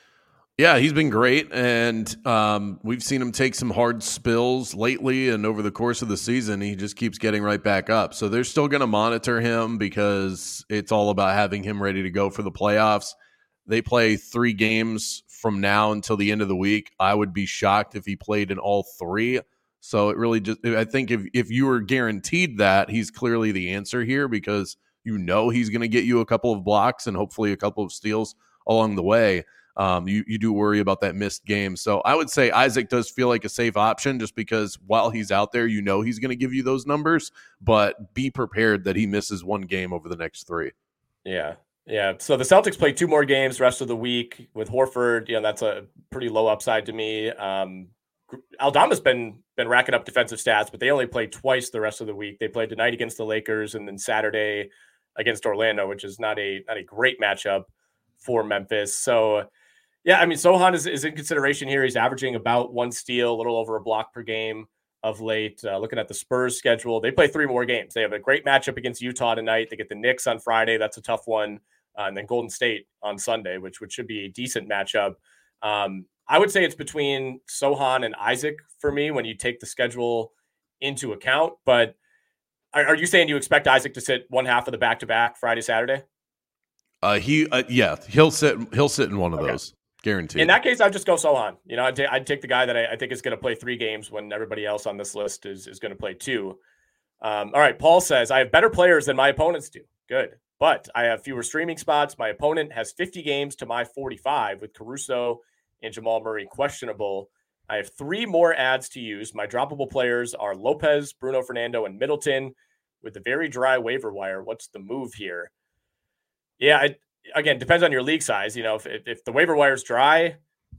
Yeah, he's been great, and um, we've seen him take some hard spills lately, and over the course of the season, he just keeps getting right back up. So they're still going to monitor him because it's all about having him ready to go for the playoffs. They play three games from now until the end of the week. I would be shocked if he played in all three. So it really just, I think if, if you were guaranteed that, he's clearly the answer here because you know he's going to get you a couple of blocks and hopefully a couple of steals along the way. Um, you, you do worry about that missed game. So I would say Isaac does feel like a safe option just because while he's out there, you know he's going to give you those numbers, but be prepared that he misses one game over the next three. Yeah. Yeah. So the Celtics play two more games the rest of the week with Horford. You know, that's a pretty low upside to me. Um, Aldama's been been racking up defensive stats, but they only play twice the rest of the week. They played tonight against the Lakers and then Saturday against Orlando, which is not a not a great matchup for Memphis. So, yeah, I mean, Sohan is, is in consideration here. He's averaging about one steal, a little over a block per game of late. Uh, looking at the Spurs schedule, they play three more games. They have a great matchup against Utah tonight. They get the Knicks on Friday. That's a tough one. Uh, and then Golden State on Sunday, which, which should be a decent matchup. Um, I would say it's between Sohan and Isaac for me when you take the schedule into account. But are, are you saying you expect Isaac to sit one half of the back-to-back Friday, Saturday? Uh, he, uh, yeah, he'll sit. He'll sit in one of okay. those, guaranteed. In that case, I'd just go Sohan. You know, I'd, t- I'd take the guy that I, I think is going to play three games when everybody else on this list is is going to play two. Um, all right, Paul says I have better players than my opponents do. Good, but I have fewer streaming spots. My opponent has fifty games to my forty-five with Caruso and Jamal Murray questionable. I have three more ads to use. My droppable players are Lopez, Bruno Fernando, and Middleton. With the very dry waiver wire, what's the move here? Yeah, it, again, depends on your league size. You know, if if, if the waiver wire's dry,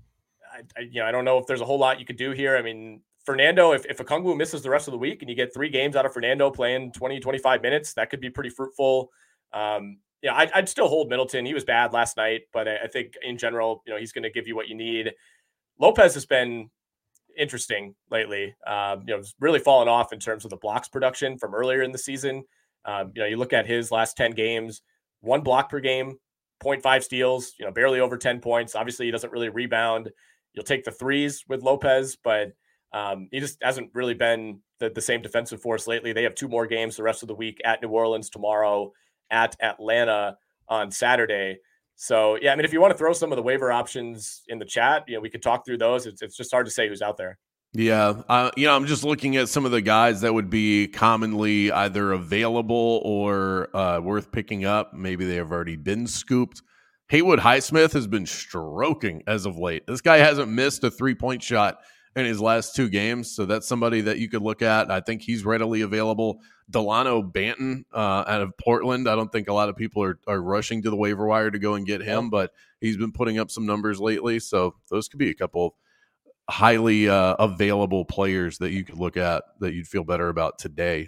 I, I, you know, I don't know if there's a whole lot you could do here. I mean, Fernando, if, if Okongwu misses the rest of the week and you get three games out of Fernando playing twenty, twenty-five minutes, that could be pretty fruitful. Um, yeah, I'd, I'd still hold Middleton. He was bad last night, but I, I think in general, you know, he's going to give you what you need. Lopez has been interesting lately. Um, you know, really fallen off in terms of the blocks production from earlier in the season. Um, you know, you look at his last ten games, one block per game, zero point five steals, you know, barely over ten points. Obviously, he doesn't really rebound. you'll take the threes with Lopez, but um, he just hasn't really been the, the same defensive force lately. They have two more games the rest of the week at New Orleans tomorrow, at Atlanta on Saturday. So, yeah, I mean, if you want to throw some of the waiver options in the chat, you know, we could talk through those. It's, it's just hard to say who's out there. Yeah, uh, you know, I'm just looking at some of the guys that would be commonly either available or uh, worth picking up. Maybe they have already been scooped. Haywood Highsmith has been stroking as of late. This guy hasn't missed a three-point shot in his last two games, so that's somebody that you could look at. I think he's readily available. Delano Banton uh, out of Portland. I don't think a lot of people are, are rushing to the waiver wire to go and get him, but he's been putting up some numbers lately, so those could be a couple of highly uh, available players that you could look at that you'd feel better about today.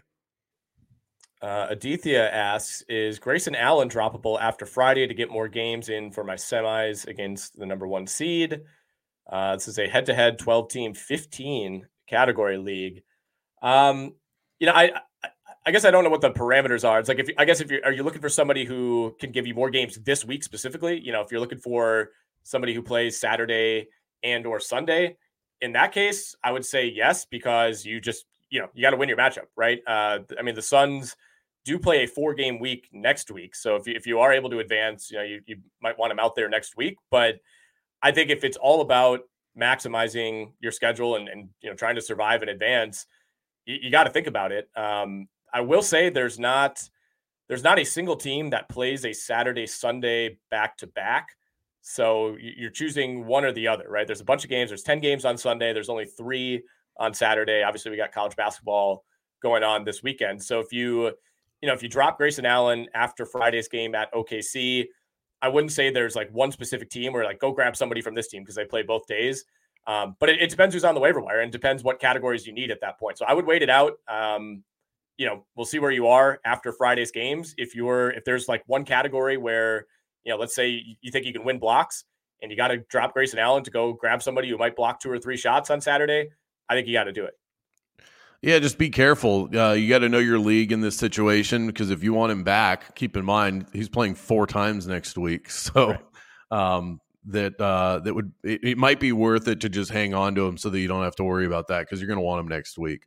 Uh, Adithya asks, is Grayson Allen droppable after Friday to get more games in for my semis against the number one seed? Uh, this is a head-to-head twelve-team, fifteen category league. Um, you know, I, I I guess I don't know what the parameters are. It's like, if I guess if you're, are you looking for somebody who can give you more games this week specifically? You know, if you're looking for somebody who plays Saturday and or Sunday, in that case, I would say yes, because you just, you know, you got to win your matchup, right? Uh, I mean, the Suns do play a four game week next week. So if you, if you are able to advance, you know, you, you might want them out there next week. But I think if it's all about maximizing your schedule and, and you know, trying to survive in advance, you, you got to think about it. Um, I will say there's not, there's not a single team that plays a Saturday, Sunday back to back. So you're choosing one or the other, right? There's a bunch of games. There's ten games on Sunday. There's only three on Saturday. Obviously, we got college basketball going on this weekend. So if you, you know, if you drop Grayson Allen after Friday's game at O K C, I wouldn't say there's like one specific team where like go grab somebody from this team because they play both days. Um, but it, it depends who's on the waiver wire and depends what categories you need at that point. So I would wait it out. Um, you know, we'll see where you are after Friday's games. If you're, if there's like one category where, you know, let's say you think you can win blocks and you got to drop Grayson Allen to go grab somebody who might block two or three shots on Saturday, I think you got to do it. Yeah, just be careful. Uh, you got to know your league in this situation, because if you want him back, keep in mind he's playing four times next week. So Right. um, that uh, that would it, it might be worth it to just hang on to him so that you don't have to worry about that, because you're going to want him next week.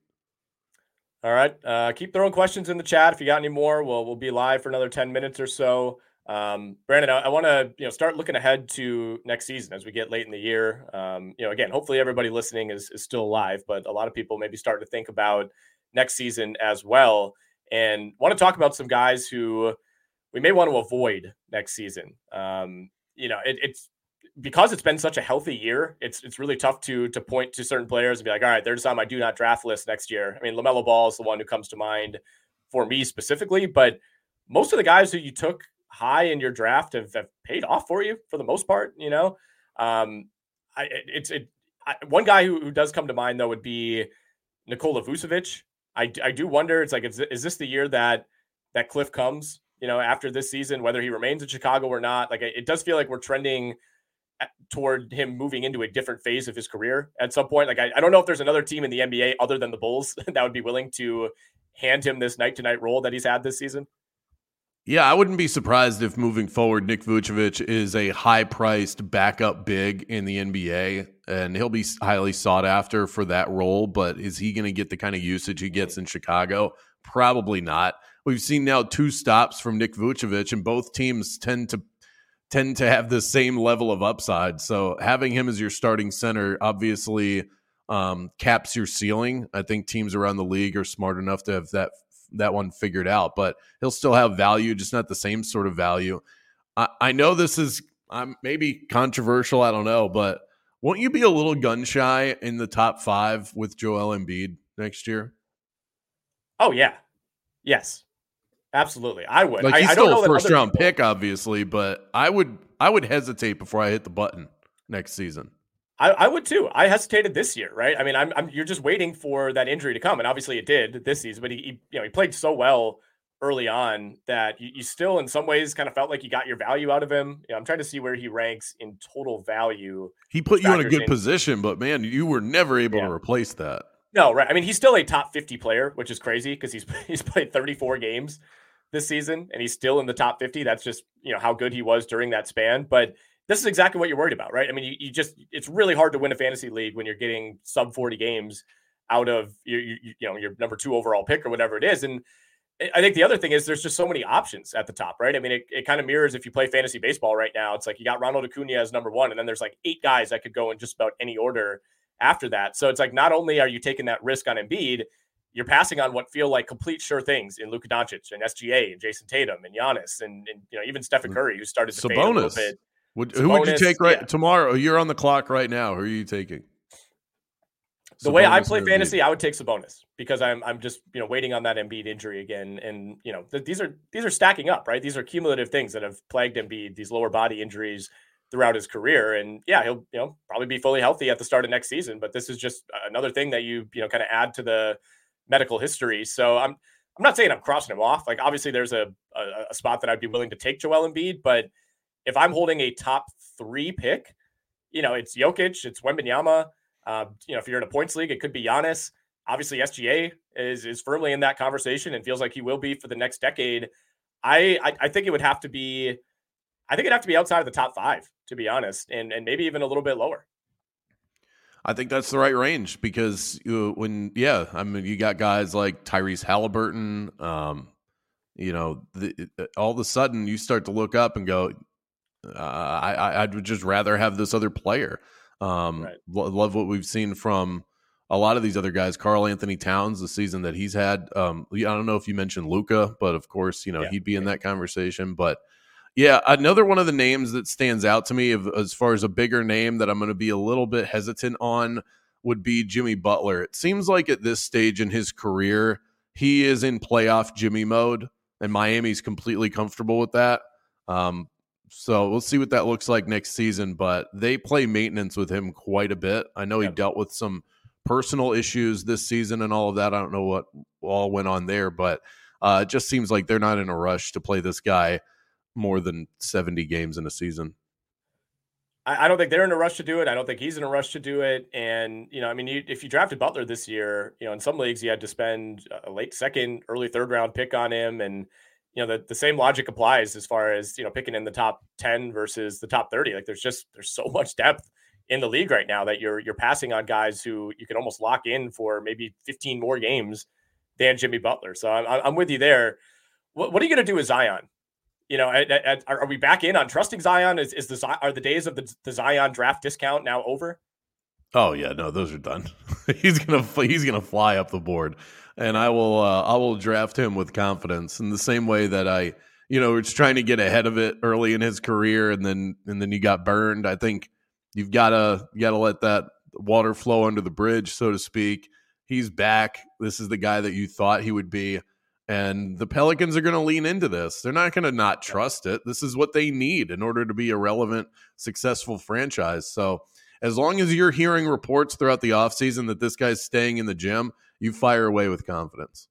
All right. Uh, keep throwing questions in the chat. If you got any more, we'll we'll be live for another ten minutes or so. Um, Brandon, I, I want to, you know, start looking ahead to next season as we get late in the year. Um, you know, again, hopefully everybody listening is, is still alive, but a lot of people maybe start to think about next season as well. And want to talk about some guys who we may want to avoid next season. Um, you know, it, it's because it's been such a healthy year. It's, it's really tough to, to point to certain players and be like, all right, they're just on my do not draft list next year. I mean, LaMelo Ball is the one who comes to mind for me specifically, but most of the guys who you took high in your draft have, have paid off for you for the most part. You know, um, I, it's it. I, one guy who, who does come to mind though would be Nikola Vucevic. I, I do wonder. It's like, is, is this the year that that cliff comes? You know, after this season, whether he remains in Chicago or not. Like, it does feel like we're trending at, toward him moving into a different phase of his career at some point. Like, I, I don't know if there's another team in the N B A other than the Bulls that would be willing to hand him this night to night role that he's had this season. Yeah, I wouldn't be surprised if moving forward, Nik Vucevic is a high-priced backup big in the N B A, and he'll be highly sought after for that role. But is he going to get the kind of usage he gets in Chicago? Probably not. We've seen now two stops from Nik Vucevic, and both teams tend to tend to have the same level of upside. So having him as your starting center obviously um, caps your ceiling. I think teams around the league are smart enough to have that that one figured out, but he'll still have value, just not the same sort of value. I, I know this is um, maybe controversial, I don't know, but won't you be a little gun shy in the top five with Joel Embiid next year? Oh yeah. Yes, absolutely. I would. Like, he's I, I still don't know a first round people... pick, obviously, but I would, I would hesitate before I hit the button next season. I, I would too. I hesitated this year, right? I mean, I'm, I'm, you're just waiting for that injury to come, and obviously it did this season. But he, he you know, he played so well early on that you, you still, in some ways, kind of felt like you got your value out of him. You know, I'm trying to see where he ranks in total value. He put you in a good in. position, but man, you were never able yeah. to replace that. No, right? I mean, he's still a top fifty player, which is crazy because he's he's played thirty-four games this season, and he's still in the top fifty. That's just, you know, how good he was during that span. But this is exactly what you're worried about, right? I mean, you, you just, it's really hard to win a fantasy league when you're getting sub forty games out of your, you, you know, your number two overall pick or whatever it is. And I think the other thing is there's just so many options at the top, right? I mean, it, it kind of mirrors if you play fantasy baseball right now. It's like you got Ronald Acuna as number one, and then there's like eight guys that could go in just about any order after that. So it's like, not only are you taking that risk on Embiid, you're passing on what feel like complete sure things in Luka Doncic and S G A and Jason Tatum and Giannis and, and you know, even Stephen Curry, who started to fade a little bit. Would, who would you take right yeah. tomorrow? You're on the clock right now. Who are you taking? The way I play fantasy, I would take Sabonis because I'm I'm just you know waiting on that Embiid injury again, and you know th- these are these are stacking up, right? These are cumulative things that have plagued Embiid, these lower body injuries throughout his career, and yeah, he'll you know probably be fully healthy at the start of next season, but this is just another thing that you you know kind of add to the medical history. So I'm I'm not saying I'm crossing him off. Like obviously there's a, a a spot that I'd be willing to take Joel Embiid, but if I'm holding a top three pick, you know it's Jokic, it's Wembanyama. Uh, you know, if you're in a points league, it could be Giannis. Obviously, S G A is is firmly in that conversation and feels like he will be for the next decade. I, I I think it would have to be, I think it'd have to be outside of the top five, to be honest, and and maybe even a little bit lower. I think that's the right range because you, when yeah, I mean you got guys like Tyrese Halliburton. Um, you know, the, all of a sudden you start to look up and go, uh, I I'd just rather have this other player. Um, right. lo- love what we've seen from a lot of these other guys. Karl Anthony Towns, the season that he's had. Um, I don't know if you mentioned Luka, but of course, you know, yeah. he'd be in that conversation. But yeah, another one of the names that stands out to me of, as far as a bigger name that I'm going to be a little bit hesitant on would be Jimmy Butler. It seems like at this stage in his career, he is in playoff Jimmy mode, and Miami's completely comfortable with that. Um, So we'll see what that looks like next season, but they play maintenance with him quite a bit. I know he Yep. dealt with some personal issues this season and all of that. I don't know what all went on there, but uh, it just seems like they're not in a rush to play this guy more than seventy games in a season. I, I don't think they're in a rush to do it. I don't think he's in a rush to do it. And, you know, I mean, you, if you drafted Butler this year, you know, in some leagues you had to spend a late second, early third round pick on him. And, you know, the, the same logic applies as far as, you know, picking in the top ten versus the top thirty. Like there's just, there's so much depth in the league right now that you're, you're passing on guys who you can almost lock in for maybe fifteen more games than Jimmy Butler. So I'm, I'm with you there. What, what are you going to do with Zion? You know, at, at, are we back in on trusting Zion? Is, is the, are the days of the, the Zion draft discount now over? Oh yeah, no, those are done. he's gonna he's gonna fly up the board, and I will uh, I will draft him with confidence in the same way that I, you know, was trying to get ahead of it early in his career, and then and then you got burned. I think you've gotta you gotta let that water flow under the bridge, so to speak. He's back. This is the guy that you thought he would be, and the Pelicans are going to lean into this. They're not going to not trust it. This is what they need in order to be a relevant, successful franchise. So as long as you're hearing reports throughout the offseason that this guy's staying in the gym, you fire away with confidence.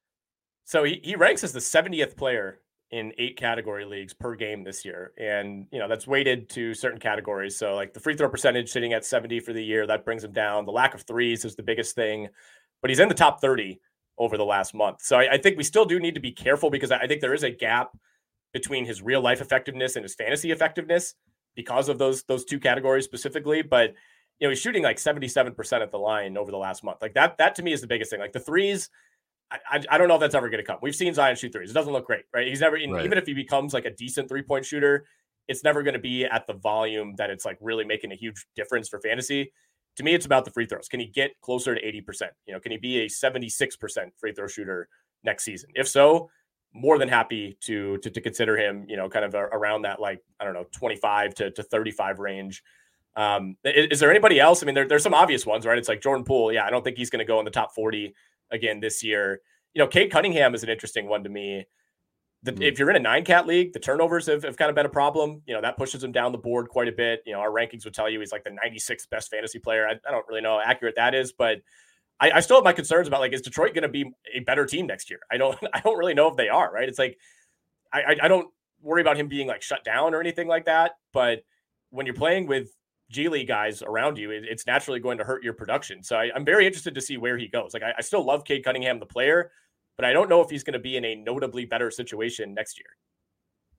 So he, he ranks as the seventieth player in eight category leagues per game this year. And, you know, that's weighted to certain categories. So like the free throw percentage sitting at seventy for the year, that brings him down. The lack of threes is the biggest thing, but he's in the top thirty over the last month. So I, I think we still do need to be careful because I think there is a gap between his real life effectiveness and his fantasy effectiveness because of those, those two categories specifically. But, you know, he's shooting like seventy-seven percent at the line over the last month. Like that, that to me is the biggest thing. Like the threes, I, I, I don't know if that's ever going to come. We've seen Zion shoot threes. It doesn't look great, right? He's never, right. Even if he becomes like a decent three point shooter, it's never going to be at the volume that it's like really making a huge difference for fantasy. To me, it's about the free throws. Can he get closer to eighty percent? You know, can he be a seventy-six percent free throw shooter next season? If so, more than happy to to, to consider him, you know, kind of a, around that, like, I don't know, twenty-five to thirty-five range. Um, is, is there anybody else? I mean, there, there's some obvious ones, right? It's like Jordan Poole. Yeah, I don't think he's going to go in the top forty again this year. You know, Cade Cunningham is an interesting one to me. The, mm. If you're in a nine cat league, the turnovers have, have kind of been a problem. You know, that pushes him down the board quite a bit. You know, our rankings would tell you he's like the ninety-sixth best fantasy player. I, I don't really know how accurate that is, but I, I still have my concerns about, like, is Detroit going to be a better team next year? I don't, I don't really know if they are, right? It's like, I, I, I don't worry about him being like shut down or anything like that. But when you're playing with G League guys around you, it, it's naturally going to hurt your production. So I, I'm very interested to see where he goes. Like, I, I still love Cade Cunningham, the player, but I don't know if he's going to be in a notably better situation next year.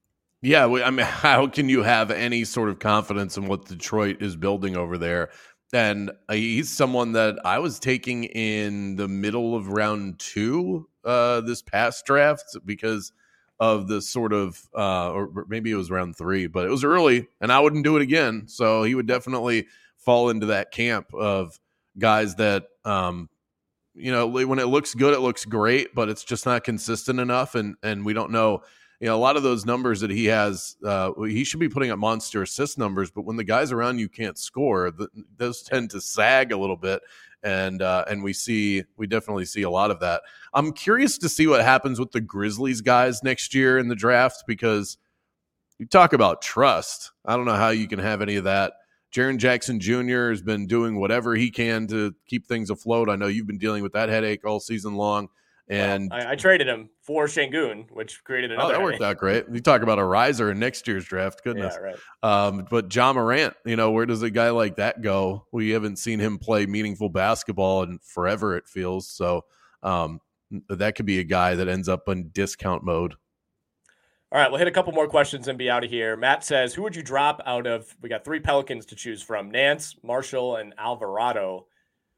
Yeah, we, I mean, how can you have any sort of confidence in what Detroit is building over there? And uh, he's someone that I was taking in the middle of round two uh, this past draft because of the sort of, uh, or maybe it was round three, but it was early, and I wouldn't do it again. So he would definitely fall into that camp of guys that, um, you know, when it looks good, it looks great, but it's just not consistent enough, and and we don't know. You know, a lot of those numbers that he has, uh, he should be putting up monster assist numbers, but when the guys around you can't score, the, those tend to sag a little bit, and uh, and we see we definitely see a lot of that. I'm curious to see what happens with the Grizzlies guys next year in the draft, because you talk about trust. I don't know how you can have any of that. Jaren Jackson Junior has been doing whatever he can to keep things afloat. I know you've been dealing with that headache all season long. And well, I, I traded him for Şengün, which created another. Oh, that worked out great. You talk about a riser in next year's draft. Goodness. Yeah, right. Um, but Ja Morant, you know, where does a guy like that go? We haven't seen him play meaningful basketball in forever, it feels. So um, that could be a guy that ends up in discount mode. All right, we'll hit a couple more questions and be out of here. Matt says, who would you drop out of? We got three Pelicans to choose from: Nance, Marshall, and Alvarado.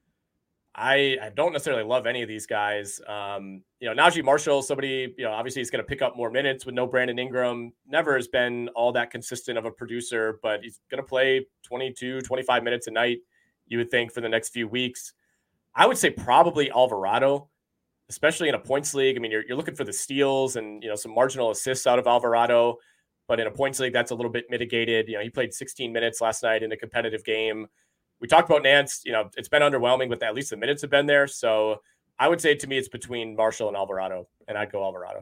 I, I don't necessarily love any of these guys. Um, you know, Najee Marshall, somebody, you know, obviously he's going to pick up more minutes with no Brandon Ingram. Never has been all that consistent of a producer, but he's going to play twenty-two, twenty-five minutes a night, you would think, for the next few weeks. I would say probably Alvarado, especially in a points league. I mean, you're, you're looking for the steals and, you know, some marginal assists out of Alvarado, but in a points league, that's a little bit mitigated. You know, he played sixteen minutes last night in a competitive game. We talked about Nance, you know, it's been underwhelming, but at least the minutes have been there. So I would say to me, it's between Marshall and Alvarado, and I'd go Alvarado.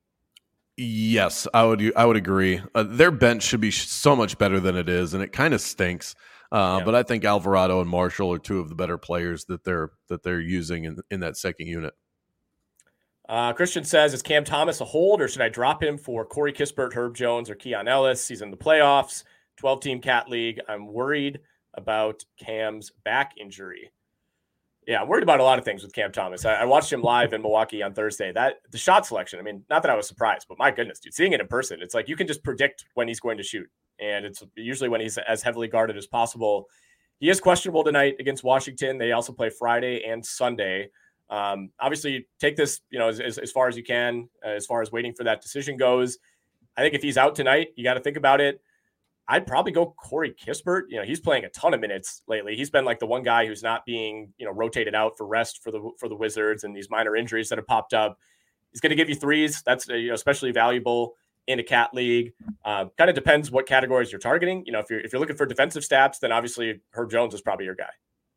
Yes, I would. I would agree. Uh, their bench should be so much better than it is, and it kind of stinks. Uh, yeah. But I think Alvarado and Marshall are two of the better players that they're that they're using in, in that second unit. Uh, Christian says, is Cam Thomas a hold, or should I drop him for Corey Kispert, Herb Jones, or Keon Ellis? He's in the playoffs, twelve-team Cat League. I'm worried about Cam's back injury. Yeah, I'm worried about a lot of things with Cam Thomas. I, I watched him live in Milwaukee on Thursday. That the shot selection, I mean, not that I was surprised, but my goodness, dude, seeing it in person, it's like you can just predict when he's going to shoot. And it's usually when he's as heavily guarded as possible. He is questionable tonight against Washington. They also play Friday and Sunday. Um, obviously, take this, you know, as, as, as far as you can, uh, as far as waiting for that decision goes. I think if he's out tonight, you got to think about it. I'd probably go Corey Kispert. You know, he's playing a ton of minutes lately. He's been like the one guy who's not being, you know, rotated out for rest for the for the Wizards and these minor injuries that have popped up. He's going to give you threes. That's uh, you know, especially valuable in a cat league. Uh, kind of depends what categories you're targeting. You know, if you're if you're looking for defensive stats, then obviously Herb Jones is probably your guy.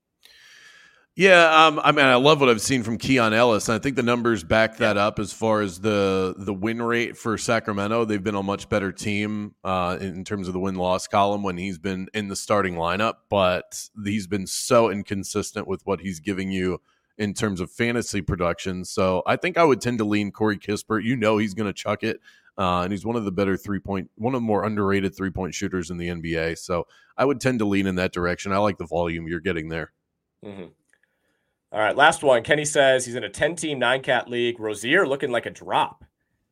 Yeah, um, I mean, I love what I've seen from Keon Ellis, and I think the numbers back that up as far as the the win rate for Sacramento. They've been a much better team uh, in terms of the win-loss column when he's been in the starting lineup, but he's been so inconsistent with what he's giving you in terms of fantasy production. So I think I would tend to lean Corey Kispert. You know he's going to chuck it, uh, and he's one of the better three-point, one of the more underrated three-point shooters in the N B A. So I would tend to lean in that direction. I like the volume you're getting there. Mm-hmm. All right, last one. Kenny says he's in a ten-team nine-cat league. Rozier looking like a drop.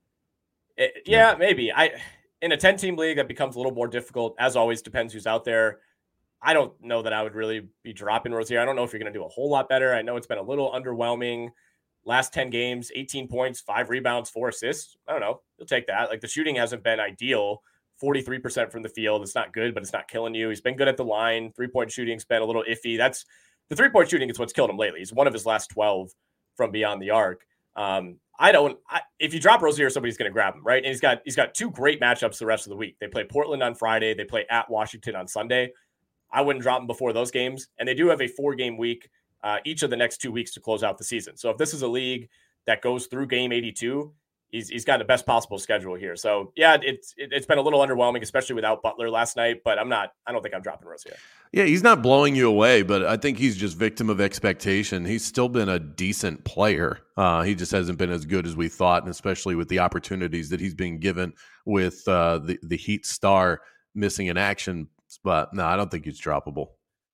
It, yeah, yeah, maybe. I in a ten-team league, that becomes a little more difficult. As always, depends who's out there. I don't know that I would really be dropping Rozier. I don't know if you're going to do a whole lot better. I know it's been a little underwhelming. Last ten games, eighteen points, five rebounds, four assists. I don't know. You'll take that. Like the shooting hasn't been ideal. forty-three percent from the field. It's not good, but it's not killing you. He's been good at the line. Three-point shooting's been a little iffy. That's the three-point shooting is what's killed him lately. He's one of his last twelve from beyond the arc. Um, I don't. I, if you drop Rozier, somebody's going to grab him, right? And he's got he's got two great matchups the rest of the week. They play Portland on Friday. They play at Washington on Sunday. I wouldn't drop him before those games. And they do have a four-game week uh, each of the next two weeks to close out the season. So if this is a league that goes through game eighty-two, he's he's got the best possible schedule here. So yeah, it's it, it's been a little underwhelming, especially without Butler last night. But I'm not. I don't think I'm dropping Rozier. Yeah, he's not blowing you away, but I think he's just victim of expectation. He's still been a decent player. Uh, he just hasn't been as good as we thought, and especially with the opportunities that he's being given with uh, the the Heat star missing in action. But no, I don't think he's droppable.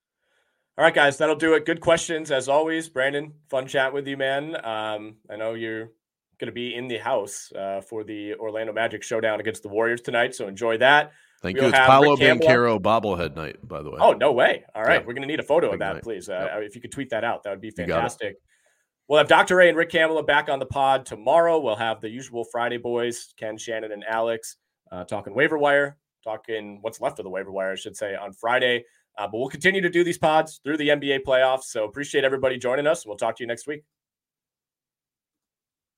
All right, guys, that'll do it. Good questions as always, Brandon. Fun chat with you, man. Um, I know you're going to be in the house uh, for the Orlando Magic showdown against the Warriors tonight. So enjoy that. Thank we'll you. It's Paolo Banchero bobblehead night, by the way. Oh, no way. All right. Yeah. We're going to need a photo Big of that, night. please. Uh, Yep. If you could tweet that out, that would be You got it. fantastic. We'll have Doctor Ray and Rick Kamala back on the pod tomorrow. We'll have the usual Friday boys, Ken, Shannon, and Alex, uh, talking waiver wire, talking what's left of the waiver wire, I should say, on Friday. Uh, but we'll continue to do these pods through the N B A playoffs. So appreciate everybody joining us. We'll talk to you next week.